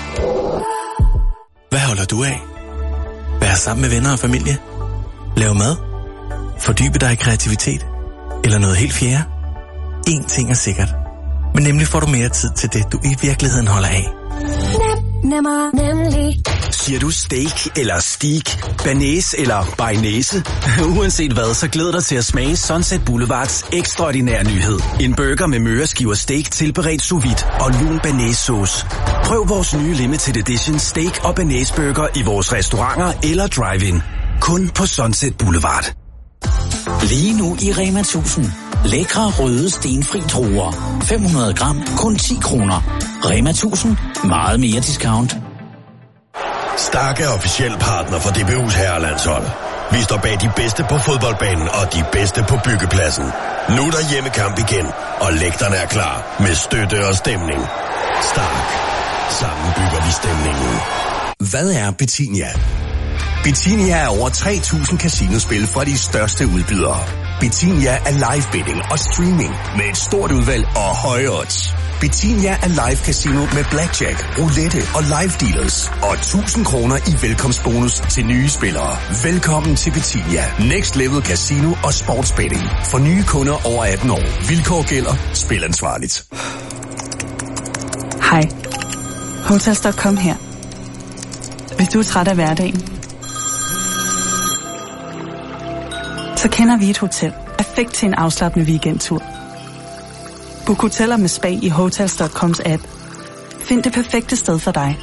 [SPEAKER 25] Hvad holder du af? Vær sammen med venner og familie? Lav mad? Fordybe dig i kreativitet? Eller noget helt fjerde? En ting er sikkert. Men nemlig får du mere tid til det, du i virkeligheden holder af.
[SPEAKER 2] Nemlig. Siger du steak eller steak, banæs eller bearnaise? Uanset hvad, så glæder dig til at smage Sunset Boulevards ekstraordinære nyhed. En burger med møreskiver steak tilberedt sous vide og lun banæssauce. Prøv vores nye limited edition steak og banæsburger i vores restauranter eller drive-in. Kun på Sunset Boulevard.
[SPEAKER 13] Lige nu i Rema 1000. Lækre røde stenfri druer. 500 gram, kun 10 kroner. Rema 1000. Meget mere discount.
[SPEAKER 12] Stark er officiel partner for DBU's herrelandshold. Vi står bag de bedste på fodboldbanen og de bedste på byggepladsen. Nu er der hjemmekamp igen, og lægterne er klar med støtte og stemning. Stark. Sammen bygger vi stemningen.
[SPEAKER 26] Hvad er Betinia? Betinia er over 3.000 casinospil fra de største udbydere. Betinia er live betting og streaming med et stort udvalg og høje odds. Betinia er live casino med blackjack, roulette og live dealers. Og 1.000 kroner i velkomstbonus til nye spillere. Velkommen til Betinia. Next level casino og sportsbetting. For nye kunder over 18 år. Vilkår gælder. Spil ansvarligt.
[SPEAKER 27] Hej. Hotels.com her. Hvis du er træt af hverdagen, så kender vi et hotel. Perfekt til en afslappende weekendtur. Book hoteller med spa i Hotels.coms app. Find det perfekte sted for dig.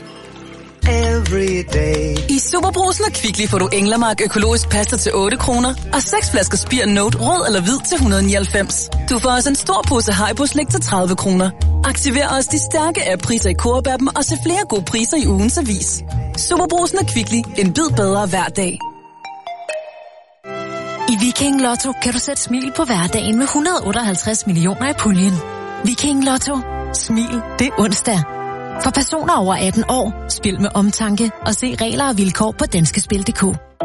[SPEAKER 21] I Superbrugsen og Kvickly får du Englemark økologisk pasta til 8 kroner og 6 flasker Spir Note rød eller hvid til 199. Du får også en stor pose Haribo-slik til 30 kroner. Aktiver også de stærke app-priser i Coop-appen og se flere gode priser i ugens avis. Superbrugsen og Kvickly. En bid bedre hver dag.
[SPEAKER 22] I Viking Lotto kan du sætte smil på hverdagen med 158 millioner i puljen. Viking Lotto. Smil. Det er onsdag. For personer over 18 år, spil med omtanke og se regler og vilkår på danskespil.dk.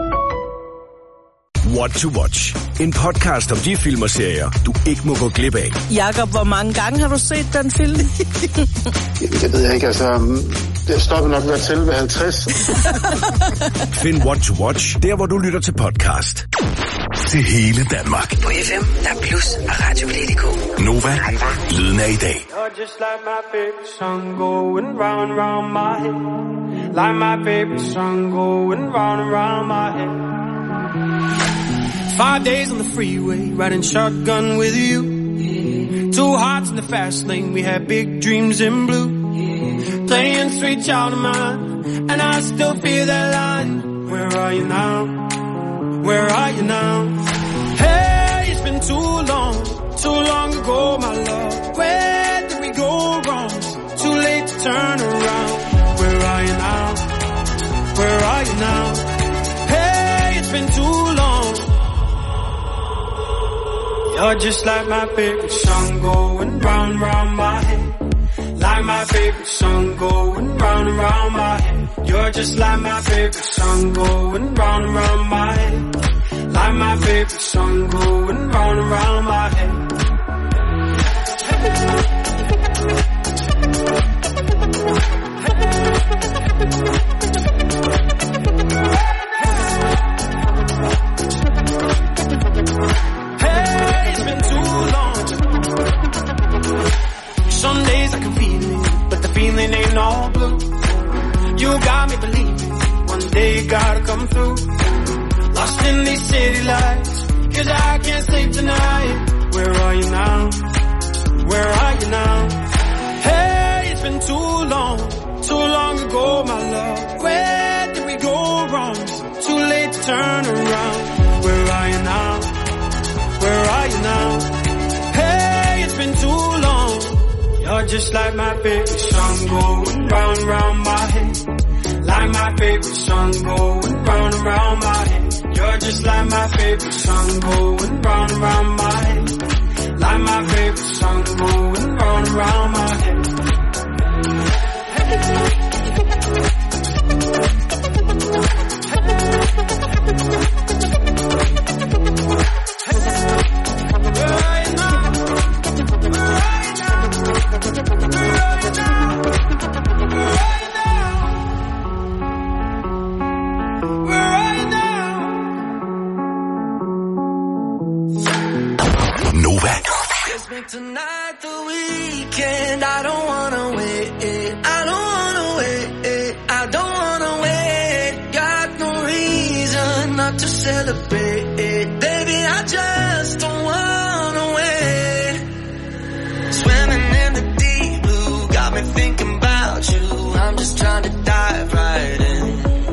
[SPEAKER 2] What to Watch. En podcast om de film og serier, du ikke må gå glip af.
[SPEAKER 28] Jakob, hvor mange gange har du set den film?
[SPEAKER 29] Det ved jeg ikke, altså...
[SPEAKER 1] Det stopper nok ved at tælle ved 50.
[SPEAKER 26] Find What to Watch, der hvor du lytter til podcast. Til hele Danmark.
[SPEAKER 5] På FM, der er Plus og Radio Play.dk.
[SPEAKER 26] Nova, lyden af i dag.
[SPEAKER 6] You're just like my favorite song going round and round my head. Like my favorite song going round and round my head. 5 days on the freeway, riding shotgun with you. 2 hearts in the fast lane, we had big dreams in blue. Playing sweet child of mine, and I still feel that line. Where are you now? Where are you now? Hey, it's been too long ago, my love. Where did we go wrong? Too late to turn around. Where are you now? Where are you now? Hey, it's been too long. You're just like my favorite song going round and round my head. Like my favorite song going round and round my head. You're just like my favorite song going round and round my head. Like my favorite song going round and round my head. Hey, it's been too long. Some days I can feel it, but the feeling ain't all blue. You got me believing one day you gotta come through. Lost in these city lights, 'cause I can't sleep tonight. Where are you now? Where are you now? Hey, it's been too long ago, my love. Where did we go wrong? Too late to turn around. Where are you now? Where are you now? Hey, it's been too long. You're just like my favorite song going round and round my head. Like my favorite song going round and round my head. You're just like my favorite song going round and round my head. Like my favorite song going round and round my head.
[SPEAKER 19] Tonight the weekend, I don't wanna wait, I don't wanna wait, I don't wanna wait. Got no reason not to celebrate, baby, I just don't wanna wait. Swimming in the deep blue, got me thinking about you. I'm just trying to dive right in.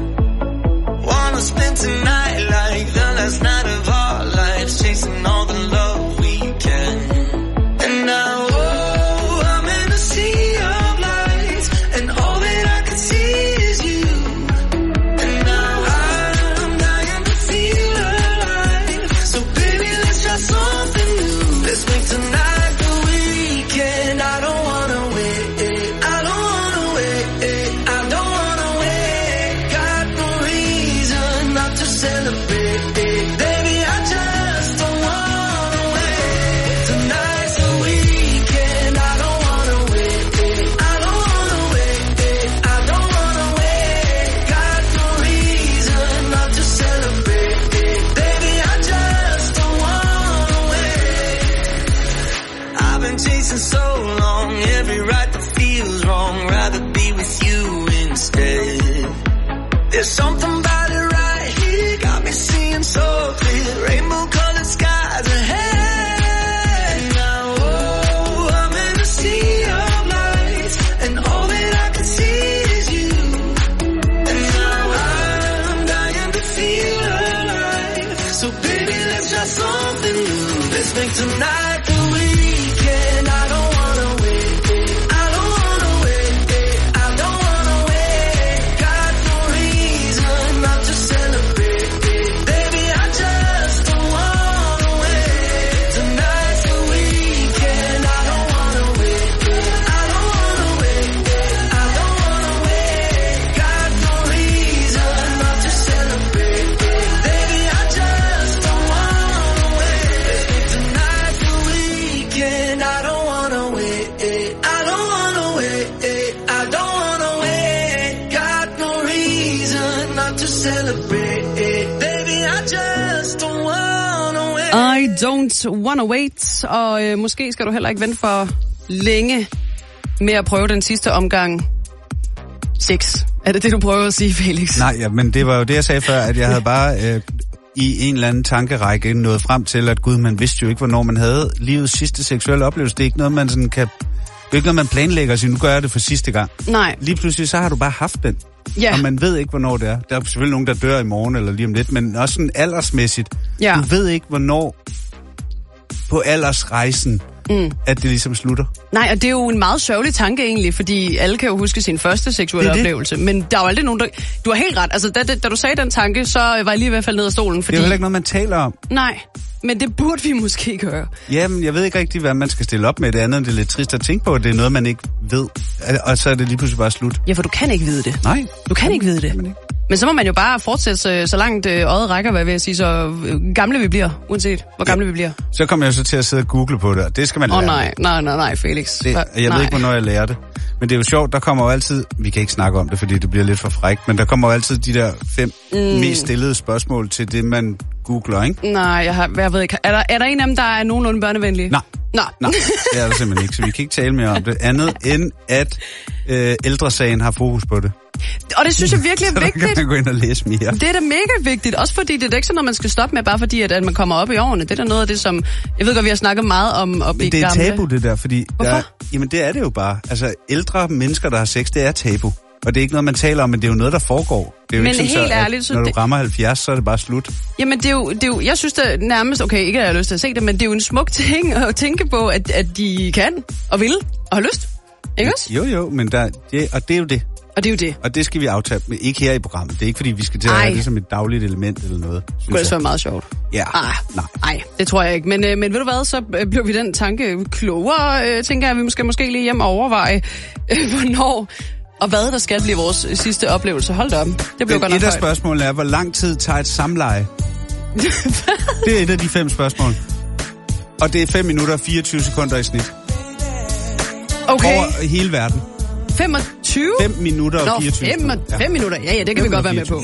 [SPEAKER 19] Wanna spend tonight like the last night of our lives, chasing all the love we can. And now, oh, I'm in a sea of lights, and all that I can see is you. And now I'm dying to feel alive. So baby, let's try something new. Let's make tonight the weekend. I don't wanna wait, I don't wanna wait, I don't wanna wait. Got no reason not to celebrate, baby, I just don't wanna wait. Tonight's the weekend, I don't wanna wait, I don't wanna wait, I don't wanna wait. Got no reason not to celebrate, baby, I just don't wanna wait. I've been chasing so long, every right that feels wrong, rather be with you instead. There's something about it right here, got me seeing so clear, rainbow colored skies ahead. Now, oh, I'm in a sea of lights, and all that I can see is you. And now I'm dying to feel alive. So baby, let's try something new. Let's make tonight the weekend. I don't wanna wait, I don't wanna wait, I don't wanna wait. Got no reason not to celebrate, baby, I just don't wanna wait. Tonight's the weekend. I don't wanna wait, I don't wanna wait, I don't wanna wait. Got no reason not to celebrate, baby, I just don't wanna wait. Tonight's the
[SPEAKER 17] celebrate. Baby, I just don't wanna wait.
[SPEAKER 4] I don't wanna wait. Og måske skal du heller ikke vente for længe med at prøve den sidste omgang sex. Er det det, du prøver at sige, Felix?
[SPEAKER 18] Nej, ja, men det var jo det, jeg sagde før, at jeg havde bare i en eller anden tankerække nået frem til, at gud, man vidste jo ikke, hvornår man havde livets sidste seksuelle oplevelse. Det er ikke noget, man sådan kan... Det er ikke noget, man planlægger og siger, nu gør jeg det for sidste gang.
[SPEAKER 4] Nej.
[SPEAKER 18] Lige pludselig, så har du bare haft den.
[SPEAKER 4] Ja.
[SPEAKER 18] Og man ved ikke, hvornår det er. Der er selvfølgelig nogen, der dør i morgen eller lige om lidt, men også sådan aldersmæssigt.
[SPEAKER 4] Ja.
[SPEAKER 18] Du ved ikke, hvornår på aldersrejsen, at det ligesom slutter.
[SPEAKER 4] Nej, og det er jo en meget sørgelig tanke egentlig, fordi alle kan jo huske sin første seksuelle oplevelse. Men der er jo aldrig nogen, der... Du har helt ret. Altså, da du sagde den tanke, så var jeg lige i hvert fald ned af stolen, fordi...
[SPEAKER 18] Det er jo heller ikke noget, man taler om.
[SPEAKER 4] Nej, men det burde vi måske gøre.
[SPEAKER 18] Jamen, jeg ved ikke rigtig, hvad man skal stille op med det andet. Det er lidt trist at tænke på, at det er noget, man ikke ved. Og så er det lige pludselig bare slut.
[SPEAKER 4] Ja, for du kan ikke vide det.
[SPEAKER 18] Nej.
[SPEAKER 4] Du kan ikke vide det. Men så må man jo bare fortsætte så langt øjet rækker, hvad vil jeg sige, så gamle vi bliver, uanset hvor gamle vi bliver.
[SPEAKER 18] Så kommer jeg så til at sidde og google på det, og det skal man lære.
[SPEAKER 4] Nej, Felix.
[SPEAKER 18] Jeg ved ikke, hvornår jeg lærer det. Men det er jo sjovt, der kommer jo altid, vi kan ikke snakke om det, fordi det bliver lidt for frækt, men der kommer jo altid de der 5 mest stillede spørgsmål til det, man googler, ikke?
[SPEAKER 4] Nej, jeg ved ikke. Er der en af dem, der er nogenlunde børnevenlig?
[SPEAKER 18] Nej, det er der simpelthen ikke, så vi kan ikke tale mere om det. Andet end, at ældresagen har fokus på det.
[SPEAKER 4] Og det synes jeg virkelig er vigtigt.
[SPEAKER 18] Så kan man gå ind og læse mere.
[SPEAKER 4] Det er da mega vigtigt, også fordi det er ikke sådan, når man skal stoppe med, bare fordi, at man kommer op i årene. Det er da noget af det, som... Jeg ved godt, vi har snakket meget om op i
[SPEAKER 18] det er
[SPEAKER 4] gamle.
[SPEAKER 18] Tabu, det der, fordi... Jamen, det er det jo bare. Altså, ældre mennesker, der har sex, det er tabu. Og det er ikke noget, man taler om, men det er jo noget, der foregår. Det er jo
[SPEAKER 4] men
[SPEAKER 18] ikke sådan,
[SPEAKER 4] helt ærligt,
[SPEAKER 18] så, når du rammer 70, så er det bare slut.
[SPEAKER 4] Jamen, det er jo jeg synes det nærmest... Okay, ikke at jeg har lyst til at se det, men det er jo en smuk ting at tænke på, at de kan og vil og har lyst. Ikke også?
[SPEAKER 18] Jo, men og det er jo det.
[SPEAKER 4] Og det er jo det.
[SPEAKER 18] Og det skal vi aftage, men ikke her i programmet. Det er ikke, fordi vi skal til at have det som et dagligt element eller noget.
[SPEAKER 4] Det kunne være meget sjovt.
[SPEAKER 18] Ja.
[SPEAKER 4] Nej, det tror jeg ikke. Men ved du hvad, så blev vi den tanke klogere. Tænker jeg, vi måske lige hjem og overveje, hvornår og hvad der skal blive vores sidste oplevelse. Hold da op. Det blev godt nok
[SPEAKER 18] et af spørgsmålene er, hvor lang tid tager et samleje? Det er et af de 5 spørgsmål. Og det er 5 minutter og 24 sekunder i snit.
[SPEAKER 4] Okay.
[SPEAKER 18] Over hele verden.
[SPEAKER 4] 25?
[SPEAKER 18] 5 minutter og 24 sekunder.
[SPEAKER 4] 5 minutter? Ja, det kan vi godt være med på.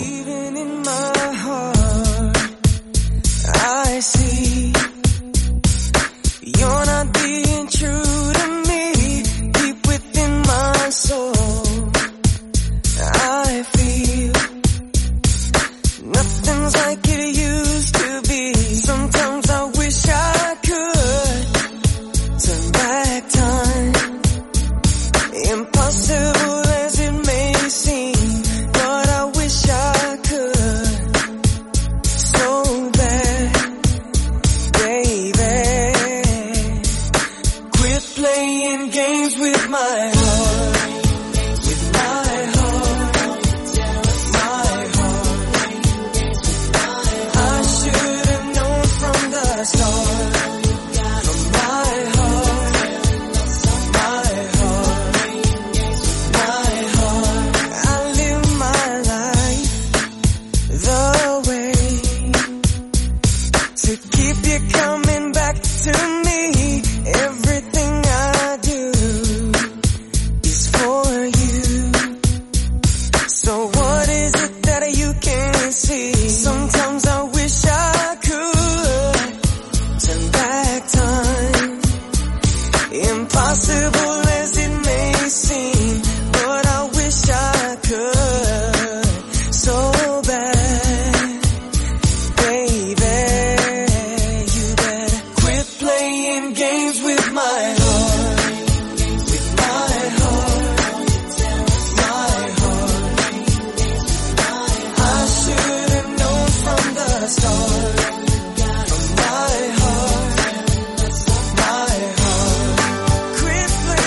[SPEAKER 17] I see you're not being true to me. Deep within my soul, I feel nothing's like it used to be. Sometimes I wish I could turn back time. Impossible as it may seem, but I wish I could so bad, baby. Quit playing games with my heart, with my heart, my heart. I should have known from the start. Quit playing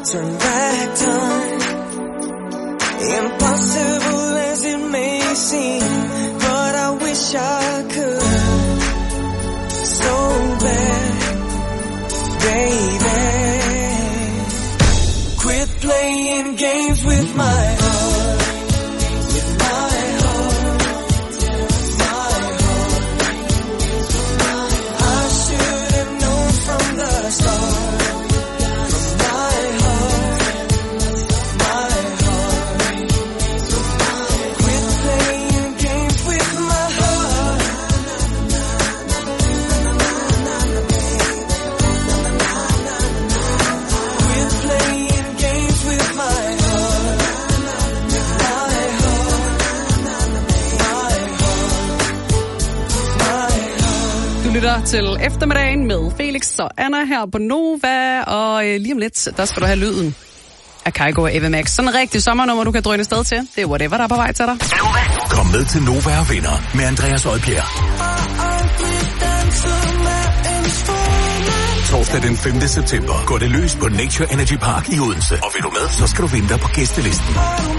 [SPEAKER 17] turn back time. Impossible as it may seem, but I wish I could. So bad, baby. Quit playing games with my heart. With my heart. My heart. I should have known from the start. From my heart. My heart. Quit playing games with my heart. Quit playing games with my heart. My heart.
[SPEAKER 4] Du lytter til eftermiddagen med Felix og Anna her på Nova, og lige om lidt, der skal du have lyden af Kygo og Eva Max. Sådan en rigtig sommernummer, du kan drøne sted til. Det er whatever, der er på vej til dig.
[SPEAKER 20] Kom med til Nova og Venner med Andreas Odbjerg. Torsdag den 5. september går det løs på Nature Energy Park i Odense. Og vil du med, så skal du vinde dig på gæstelisten.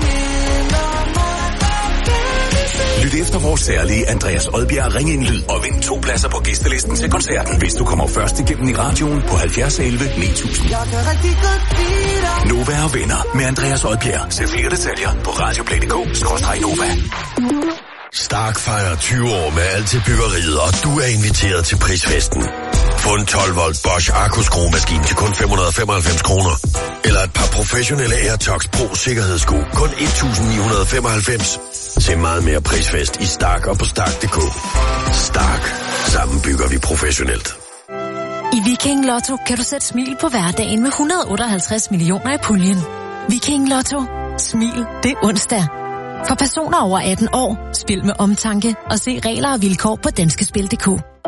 [SPEAKER 20] Lyt efter vores særlige Andreas Odbjerg Ring ind lyd og vind 2 pladser på gæstelisten til koncerten, hvis du kommer først igennem i radioen på 70 11 9000. Nova og Venner med Andreas Odbjerg. Se flere detaljer på radioplay.dk/Nova.
[SPEAKER 12] Stark fejrer 20 år med alt til byggeriet, og du er inviteret til prisfesten. Få en 12 volt Bosch Akku-skruemaskine til kun 595 kroner. Eller et par professionelle AirTogs Pro sikkerhedssko kun 1995. Se meget mere prisfest i Stark og på Stark.dk. Stark. Sammen bygger vi professionelt.
[SPEAKER 22] I Viking Lotto kan du sætte smil på hverdagen med 158 millioner i puljen. Viking Lotto. Smil, det er onsdag. For personer over 18 år, spil med omtanke og se regler og vilkår på danskespil.dk.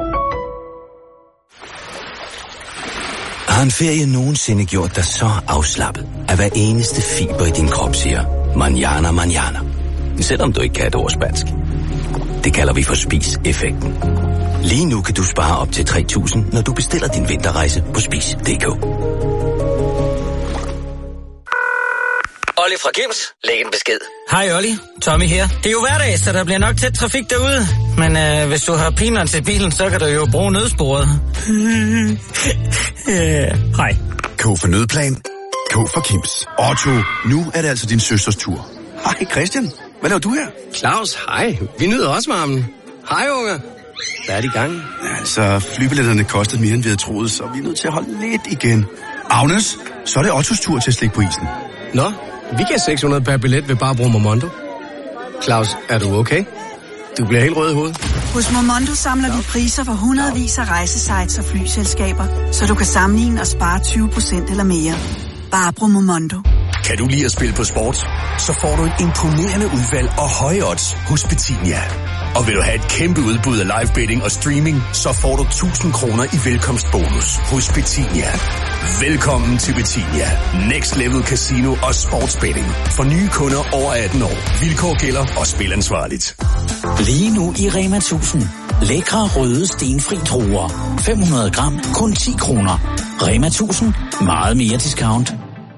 [SPEAKER 7] Har en ferie nogensinde gjort dig så afslappet, at hver eneste fiber i din krop siger, manjana, manjana. Selvom du ikke kan et ord spansk. Det kalder vi for spis-effekten. Lige nu kan du spare op til 3.000, når du bestiller din vinterrejse på spis.dk.
[SPEAKER 8] Olli fra Kims, læg en besked.
[SPEAKER 9] Hej Olli, Tommy her. Det er jo hverdag, så der bliver nok tæt trafik derude. Men hvis du har peanuts i bilen, så kan du jo bruge nødsporet.
[SPEAKER 10] Hej. K for nødplan. K for Kims. Otto, nu er det altså din søsters tur. Hej Christian, hvad laver du her?
[SPEAKER 8] Claus, hej. Vi nyder også varmen. Hej unger. Hvad er det i gang?
[SPEAKER 10] Altså, flybilletterne kostede mere end vi havde troet, så vi er nødt til at holde lidt igen. Agnes, så er det Ottos tur til at slikke på isen.
[SPEAKER 8] Nå, vi gav 600 per billet ved bare bruge Momondo. Claus, er du okay? Du bliver helt rød i hovedet.
[SPEAKER 11] Hos Momondo samler vi priser for hundredvis af rejsesites og flyselskaber, så du kan sammenligne og spare 20% eller mere. Bare brug Momondo.
[SPEAKER 26] Kan du lide at spille på sport? Så får du et imponerende udvalg og høje odds hos Betinia. Og vil du have et kæmpe udbud af live betting og streaming, så får du 1000 kroner i velkomstbonus hos Betinia. Velkommen til Betinia. Next Level Casino og Sportsbetting. For nye kunder over 18 år. Vilkår gælder og spil ansvarligt.
[SPEAKER 13] Lige nu i Rema 1000. Lækre røde stenfri druer. 500 gram, kun 10 kroner. Rema 1000. Meget mere discount.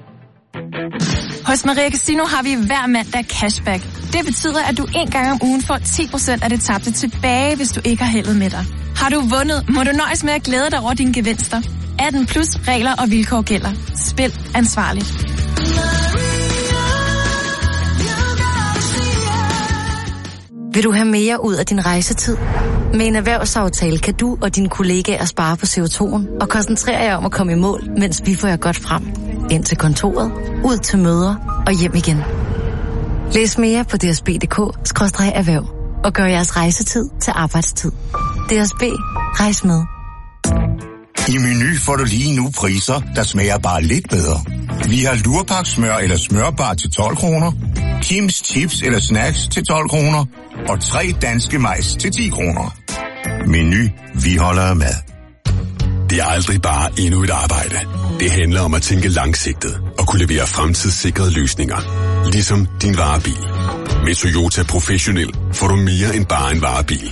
[SPEAKER 14] Hos Maria Casino har vi hver mandag cashback. Det betyder, at du en gang om ugen får 10% af det tabte tilbage, hvis du ikke har heldet med dig. Har du vundet, må du nøjes med at glæde dig over dine gevinster. 18 plus regler og vilkår gælder. Spil ansvarligt.
[SPEAKER 22] Vil du have mere ud af din rejsetid? Med en erhvervsaftale kan du og dine kollegaer spare på CO2'en og koncentrere jer om at komme i mål, mens vi får jer godt frem. Ind til kontoret, ud til møder og hjem igen. Læs mere på dsb.dk/erhverv og gør jeres rejsetid til arbejdstid. DSB. Rejs med.
[SPEAKER 15] I Meny får du lige nu priser, der smager bare lidt bedre. Vi har lurpaksmør eller smørbar til 12 kroner, Kims chips eller snacks til 12 kroner og 3 danske majs til 10 kroner. Meny, vi holder af mad.
[SPEAKER 28] Det er aldrig bare endnu et arbejde. Det handler om at tænke langsigtet og kunne levere fremtidssikrede løsninger. Ligesom din varebil. Med Toyota Professionel får du mere end bare en varebil.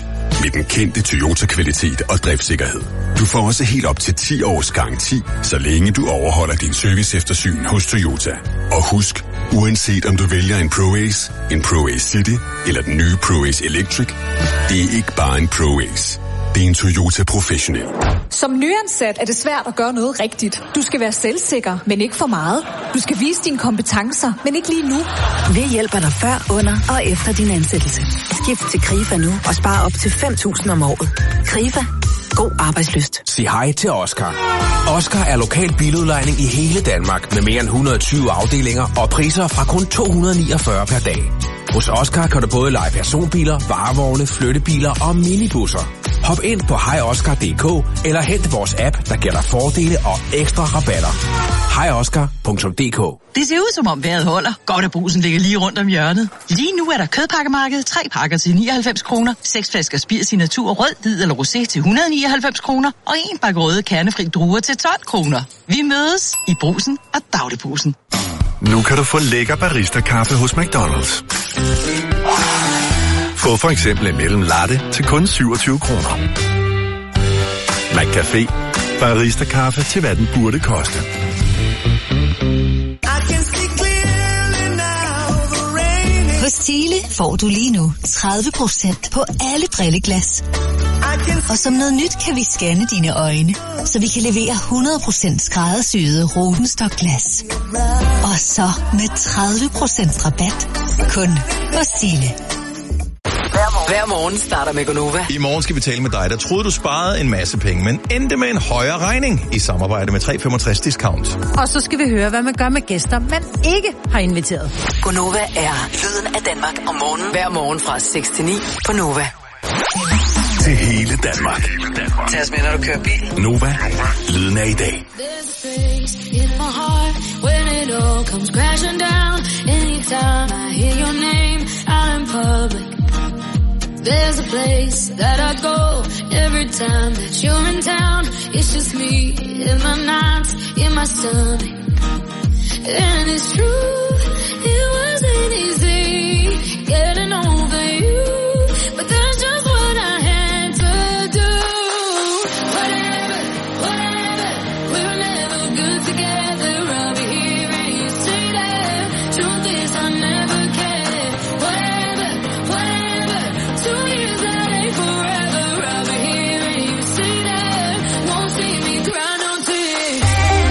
[SPEAKER 28] med den kendte Toyota-kvalitet og driftssikkerhed. Du får også helt op til 10 års garanti, så længe du overholder din serviceeftersyn hos Toyota. Og husk, uanset om du vælger en ProAce, en ProAce City eller den nye ProAce Electric, det er ikke bare en ProAce. Det er en Toyota Professional.
[SPEAKER 2] Som nyansat er det svært at gøre noget rigtigt. Du skal være selvsikker, men ikke for meget. Du skal vise dine kompetencer, men ikke lige nu.
[SPEAKER 3] Vi hjælper dig før, under og efter din ansættelse. Skift til KRIFA nu og spar op til 5.000 om året. KRIFA. God arbejdslyst.
[SPEAKER 16] Sig hej til Oscar. Oscar er lokal biludlejning i hele Danmark med mere end 120 afdelinger og priser fra kun 249 per dag. Hos Oscar kan du både leje personbiler, varevogne, flyttebiler og minibusser. Hop ind på hejoscar.dk eller hent vores app, der giver dig fordele og ekstra rabatter. hejoscar.dk.
[SPEAKER 21] Det ser ud som om vejret holder. Godt, at Brugsen ligger lige rundt om hjørnet. Lige nu er der kødpakkemarked. 3 pakker til 99 kroner. 6 flasker Spirs i Natur rød, hvid eller rosé til 199 kroner. Og 1 pakke røde kernefri druer til 12 kroner. Vi mødes i Brugsen og Dagligbrugsen.
[SPEAKER 23] Nu kan du få lækker barista-kaffe hos McDonald's. Få for eksempel en mellem latte til kun 27 kroner. McCafé. Barista-kaffe til hvad den burde koste.
[SPEAKER 22] Hos Thiele får du lige nu 30% på alle brilleglas. Og som noget nyt kan vi scanne dine øjne, så vi kan levere 100% skræddersyede Rodenstock-glas. Og så med 30% rabat. Kun hos Thiele.
[SPEAKER 24] Hver morgen starter med Gonova.
[SPEAKER 25] I morgen skal vi tale med dig, der troede, du sparede en masse penge, men endte med en højere regning i samarbejde med 365 Discount.
[SPEAKER 27] Og så skal vi høre, hvad man gør med gæster, man ikke har inviteret.
[SPEAKER 24] Gonova er lyden af Danmark om morgenen. Hver morgen fra 6 til 9 på Nova.
[SPEAKER 26] Til hele Danmark.
[SPEAKER 24] Tag os med, når du kører bil.
[SPEAKER 26] Nova. Lyden af i dag.
[SPEAKER 29] There's a place that I go every time that you're in town. It's just me in my nights, in my stomach. And it's true, it wasn't easy getting over you, but that's just what I had to do. Whatever, we were never good together. I'll be here and you say that. Truth is I never cared. Whatever. 2 years that ain't forever. I'll be here and you say that. Won't see me cry no tears.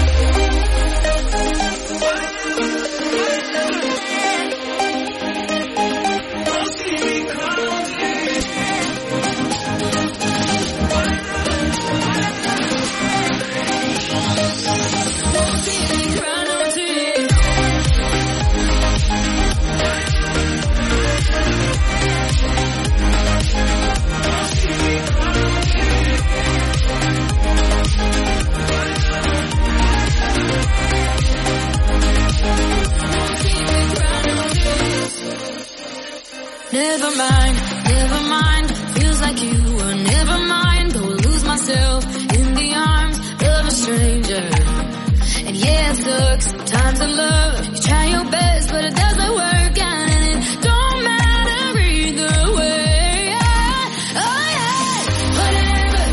[SPEAKER 29] Never mind, feels like you were never mind. Go lose myself in the arms of a stranger. And yeah, it sucks sometimes in love. You try your best, but it doesn't work out, and it don't matter either way. Oh yeah, whatever,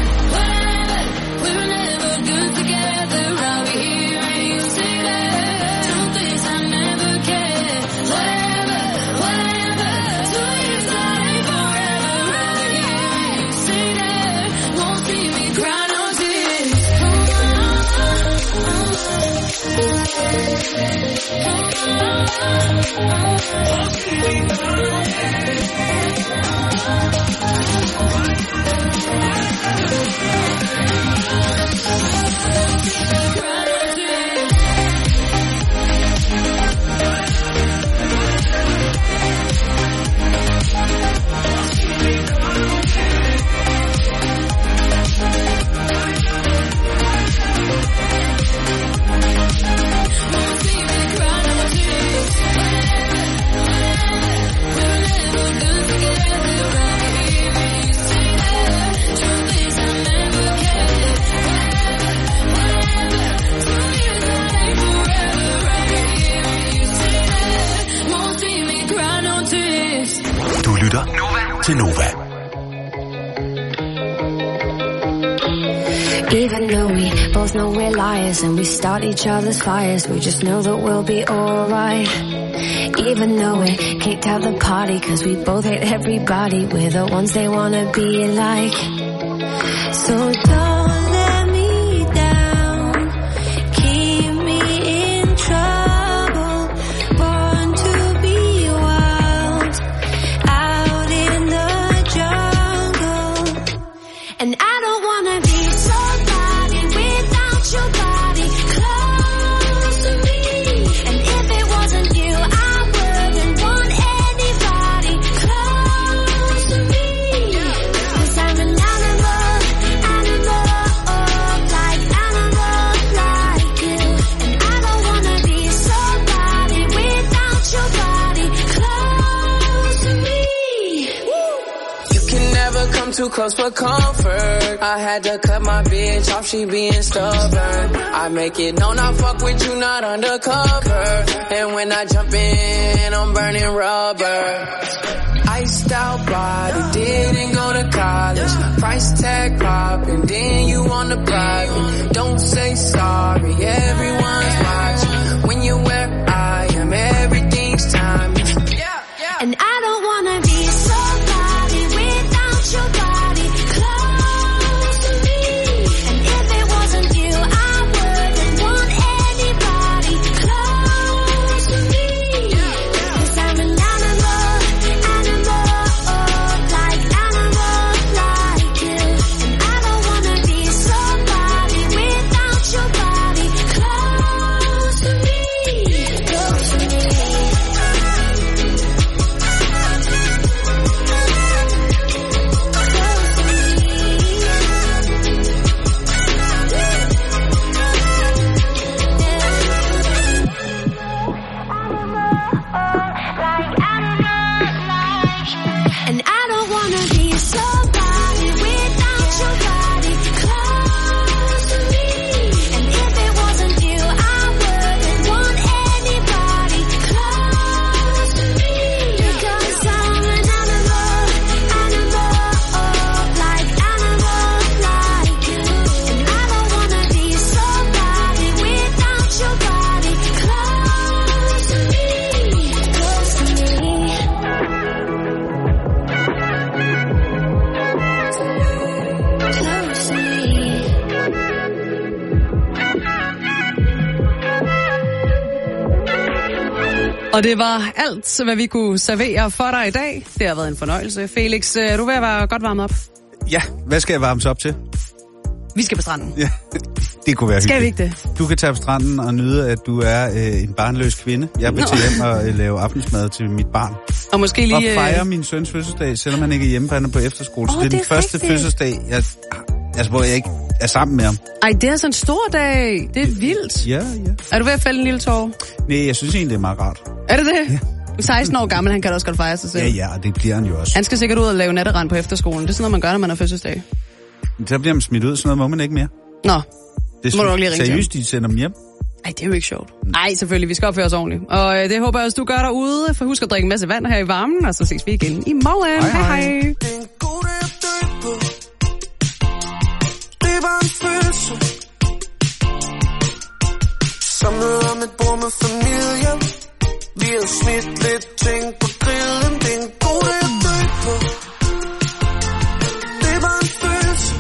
[SPEAKER 29] we were never good together. I'll be here and you say that. Truth is I never cared. Whatever, 2 years that ain't forever. I'll be here and you say that. Won't see me cry no tears.
[SPEAKER 26] Du lytter til Nova.
[SPEAKER 29] Even though we both know we're liars and we start each other's fires, we just know that we'll be alright. Even though we kicked out the party cause we both hate everybody, we're the ones they wanna be like. So don't let me down, keep me in trouble, born to be wild, out in the jungle. And I don't wanna be somebody without your body close to me. And if it wasn't you, I wouldn't want anybody close to me. Cause I'm an animal, like animals like you. And I don't wanna be somebody without your body close to me.
[SPEAKER 1] You can never come too close for comfort. I had to cut my bitch off, she being stubborn. I make it known I fuck with you, not undercover. And when I jump in, I'm burning rubber. Iced out body, didn't go to college. Price tag popping, then you on the private. Don't say sorry, everyone's watching. When you're where I am, everything's time.
[SPEAKER 29] And I don't wanna be somebody without your body close to me. And if it wasn't you, I wouldn't want anybody close to me. Cause I'm an animal, like animals like you. And I don't wanna be somebody without your body close to me. Close to me. And I don't wanna be somebody without your body close to me. And if it wasn't you, I wouldn't want anybody close to me. Because I'm an animal, like animals like you. And I don't wanna be somebody without your body close to me. Close to me. Close to me.
[SPEAKER 4] Og det var alt, hvad vi kunne servere for dig i dag. Det har været en fornøjelse. Felix, du er ved at være godt varmet op.
[SPEAKER 5] Ja, hvad skal jeg varmes op til?
[SPEAKER 4] Vi skal på stranden.
[SPEAKER 5] Ja, det kunne være
[SPEAKER 4] Skal vi
[SPEAKER 5] hyggeligt.
[SPEAKER 4] ikke det?
[SPEAKER 5] Du kan tage på stranden og nyde, at du er en barnløs kvinde. Jeg vil til hjem og lave aftensmad til mit barn.
[SPEAKER 4] Og måske lige...
[SPEAKER 5] Og fejre min søns fødselsdag, selvom han ikke er hjemme, han er på efterskole. Så det er den første
[SPEAKER 4] rigtigt.
[SPEAKER 5] fødselsdag, hvor jeg ikke er sammen med ham.
[SPEAKER 4] Ej, det er sådan en stor dag. Det er vildt.
[SPEAKER 5] Ja.
[SPEAKER 4] Er du ved at fælde en lille tår?
[SPEAKER 5] Nej, jeg synes egentlig, det er meget rart.
[SPEAKER 4] Er det det? Ja. 16 år gammel, han kan da også godt fejre sig selv.
[SPEAKER 5] Ja, og det bliver han jo også.
[SPEAKER 4] Han skal sikkert ud og lave natterand på efterskolen. Det er sådan noget, man gør, når man har fødselsdag.
[SPEAKER 5] Så bliver man smidt ud, sådan noget må man ikke mere.
[SPEAKER 4] Nå,
[SPEAKER 5] det
[SPEAKER 4] må du nok lige ringe
[SPEAKER 5] seriøst, de sender dem hjem.
[SPEAKER 4] Ej, det er jo ikke sjovt. Nej, selvfølgelig, vi skal opføre os ordentligt. Og det håber jeg også, du gør derude. For husk at drikke en masse vand her i varmen, og så ses vi igen i morgen. Hej.
[SPEAKER 6] Det var en følelse. Samlet om et bord med familien. Vi har smidt lidt ting på grillen. Det er en god dag at dø på. Det var en følelse.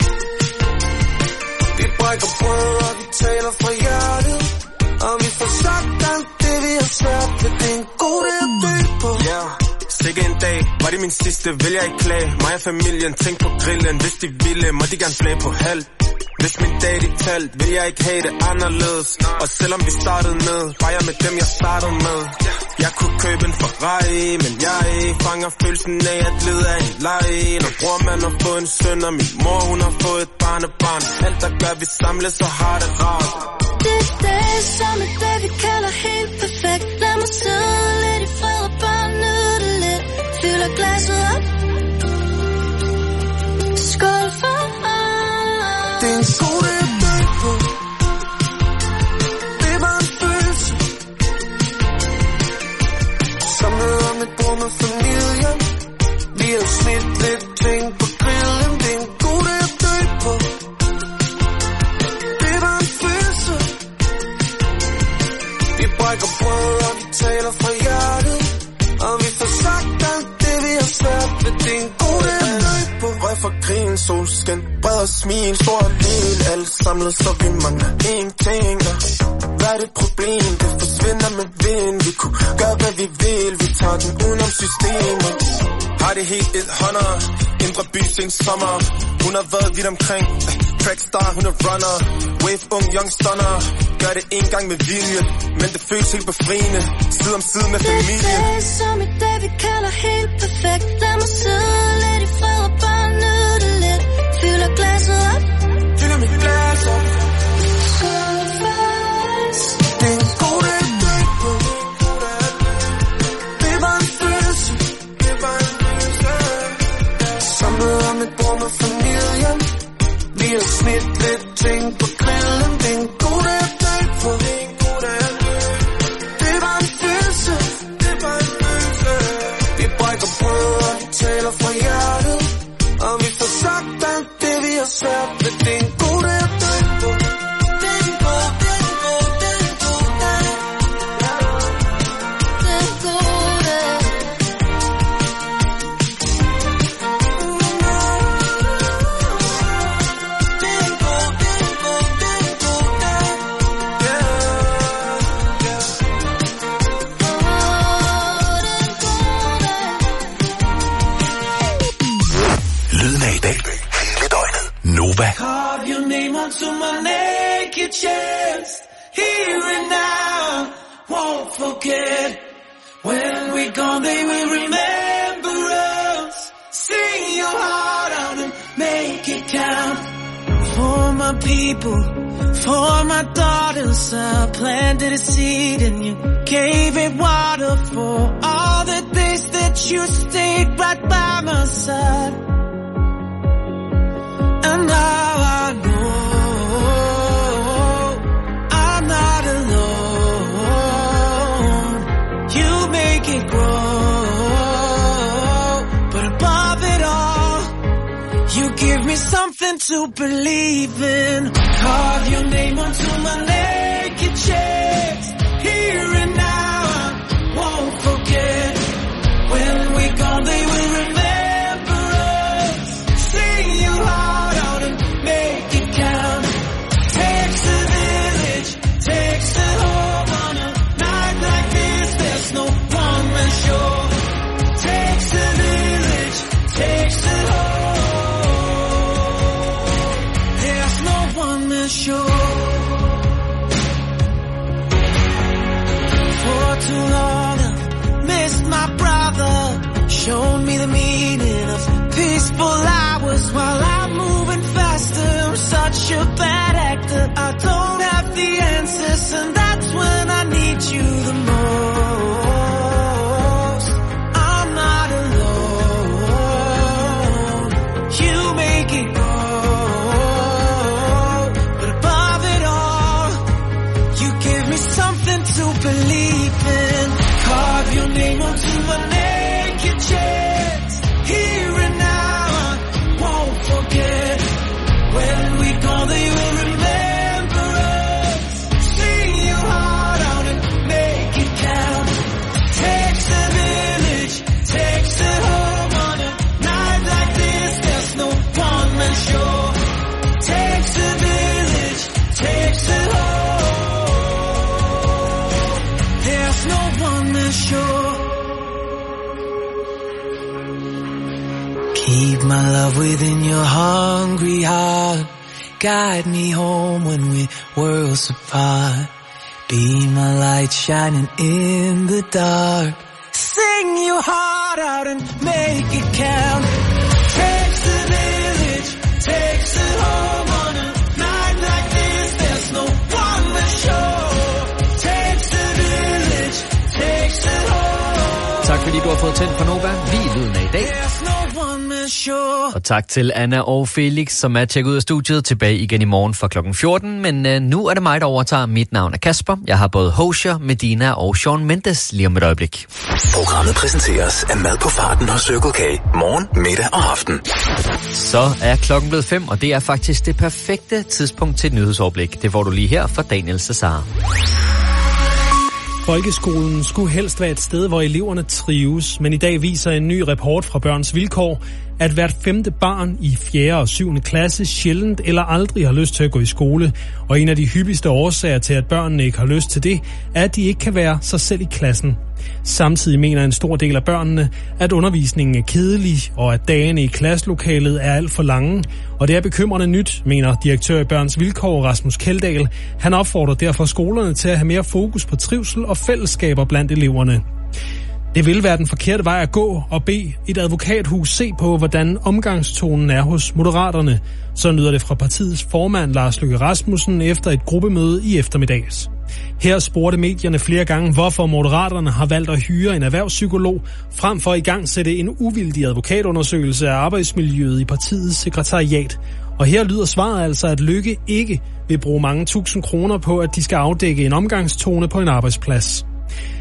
[SPEAKER 6] Vi brækker brød, og vi taler fra hjertet. Og vi får sagt alt det, vi har svært ved. Det er en god dag at dø på.
[SPEAKER 12] Sikke en dag, var det min sidste, vil jeg ikke klage. Mig og familien, tænk på grillen. Hvis de ville, må de gerne flage på halv. Hvis min dag de talt, vil jeg ikke have det anderledes. Og selvom vi startede ned, var jeg med dem jeg startede med. Jeg kunne købe en Ferrari, men jeg fanger følelsen af at lede af en leje. Når bror man har fået en søn, og min mor hun har fået et barnebarn. Alt der gør vi samles og har det rart.
[SPEAKER 29] Det er som et dag vi kalder helt perfekt. Lad mig sidde lidt i fred og bare nyde det lidt. Fylder glasset op. Skål for
[SPEAKER 6] det er en god dag at dø på. Det var en følelse. Samlet om et bord med familien. Vi har smidt lidt ting på grillen. Det er en god dag at dø på. Vi brækker brød, og vi taler fra hjertet. Og vi får sagt alt det, vi har svært ved. Det er en god dag på. Røg fra krigen, solskin, bred og smil, stor og lille. Alt samlet, så vi mangler én ting. Hvad er det problem? Det forsvinder med vind. Vi kunne gøre, hvad vi vil. Vi tager den udenom systemet. Har det helt 100. Indre by, sing sommer. Hun har været vidt omkring. Trackstar, hun er runner. Wave, ung, young stunner. Gør det en gang med vilje, men det føles helt befriende. Side om side med familie.
[SPEAKER 29] Det er som i dag, vi kalder helt perfekt. Lad mig sidde lidt i fred og bare nyde det lidt. Fylder glasset op.
[SPEAKER 6] Fylder mit glas op.
[SPEAKER 29] Så fast.
[SPEAKER 6] Det er en god dag på. Det var en følelse. Det var en følelse. Samlet om et bord med familien. Vi har smidt lidt ting på grillen. Det er en god dag på. Det var en følelse. Det var en følelse. Vi brækker brød, og vi taler fra hjertet. Og vi får sagt alt det, vi har svært ved. Det er en god dag på. Det er en god, det er en god, det er en god dag.
[SPEAKER 29] Det er en god dag.
[SPEAKER 26] Lyden af i dag. Hele døgnet. Nova.
[SPEAKER 6] Carve your name onto my naked chest. Here and now. Won't forget. When we're gone, they will remember us. Sing your heart out and make it count. For my people, for my daughters, I planted a seed and you gave it water. For all the days that you stayed right by my side. And now I know I'm not alone. You make it grow, but above it all, you give me something to believe in. Carve your name onto my naked chest. Here and now, I won't forget. When we're gone, they will remember. Showed me the meaning of peaceful hours while I'm moving faster. I'm such a bad actor. I don't have the answers, and that's when I need you the most. I'm not alone. You make it grow, but above it all, you give me something to believe in. Carve your name onto my name. Here and now, I won't forget. When we go, they will remember us. Sing your heart out and make it count. Takes a village, takes it home on a night like this. There's no one-man show. Takes a village, takes it home. There's no one-man show. Keep my love within your hungry heart. Guide me home when we're worlds apart. Be my light shining in the dark. Sing your heart out and make it count. Takes a village, takes it home on a night like this. There's no one-man show. Takes a village, takes it home.
[SPEAKER 7] Tak fordi du har fået tændt på Nova. Vi er lyden af i dag. Og tak til Anna og Felix, som er tjekket ud af studiet, tilbage igen i morgen fra klokken 14. Men nu er det mig, der overtager. Mit navn er Kasper. Jeg har både Hosier, Medina og Shawn Mendes lige om et øjeblik.
[SPEAKER 26] Programmet præsenteres af mad på farten hos Circle K. Morgen, middag og aften.
[SPEAKER 7] Så er klokken blevet 5, og det er faktisk det perfekte tidspunkt til et nyhedsoverblik. Det får du lige her fra Daniel Cesar.
[SPEAKER 8] Folkeskolen skulle helst være et sted, hvor eleverne trives, men i dag viser en ny rapport fra Børns Vilkår, at hvert 5. barn i 4. og 7. klasse sjældent eller aldrig har lyst til at gå i skole. Og en af de hyppigste årsager til, at børnene ikke har lyst til det, er, at de ikke kan være sig selv i klassen. Samtidig mener en stor del af børnene, at undervisningen er kedelig, og at dagene i klasselokalet er alt for lange. Og det er bekymrende nyt, mener direktør i Børns Vilkår Rasmus Kjeldahl. Han opfordrer derfor skolerne til at have mere fokus på trivsel og fællesskaber blandt eleverne. Det vil være den forkerte vej at gå og bede et advokathus se på, hvordan omgangstonen er hos Moderaterne. Så lyder det fra partiets formand Lars Løkke Rasmussen efter et gruppemøde i eftermiddags. Her spurgte medierne flere gange, hvorfor Moderaterne har valgt at hyre en erhvervspsykolog, frem for at igangsætte en uvildig advokatundersøgelse af arbejdsmiljøet i partiets sekretariat. Og her lyder svaret altså, at Løkke ikke vil bruge mange tusind kroner på, at de skal afdække en omgangstone på en arbejdsplads.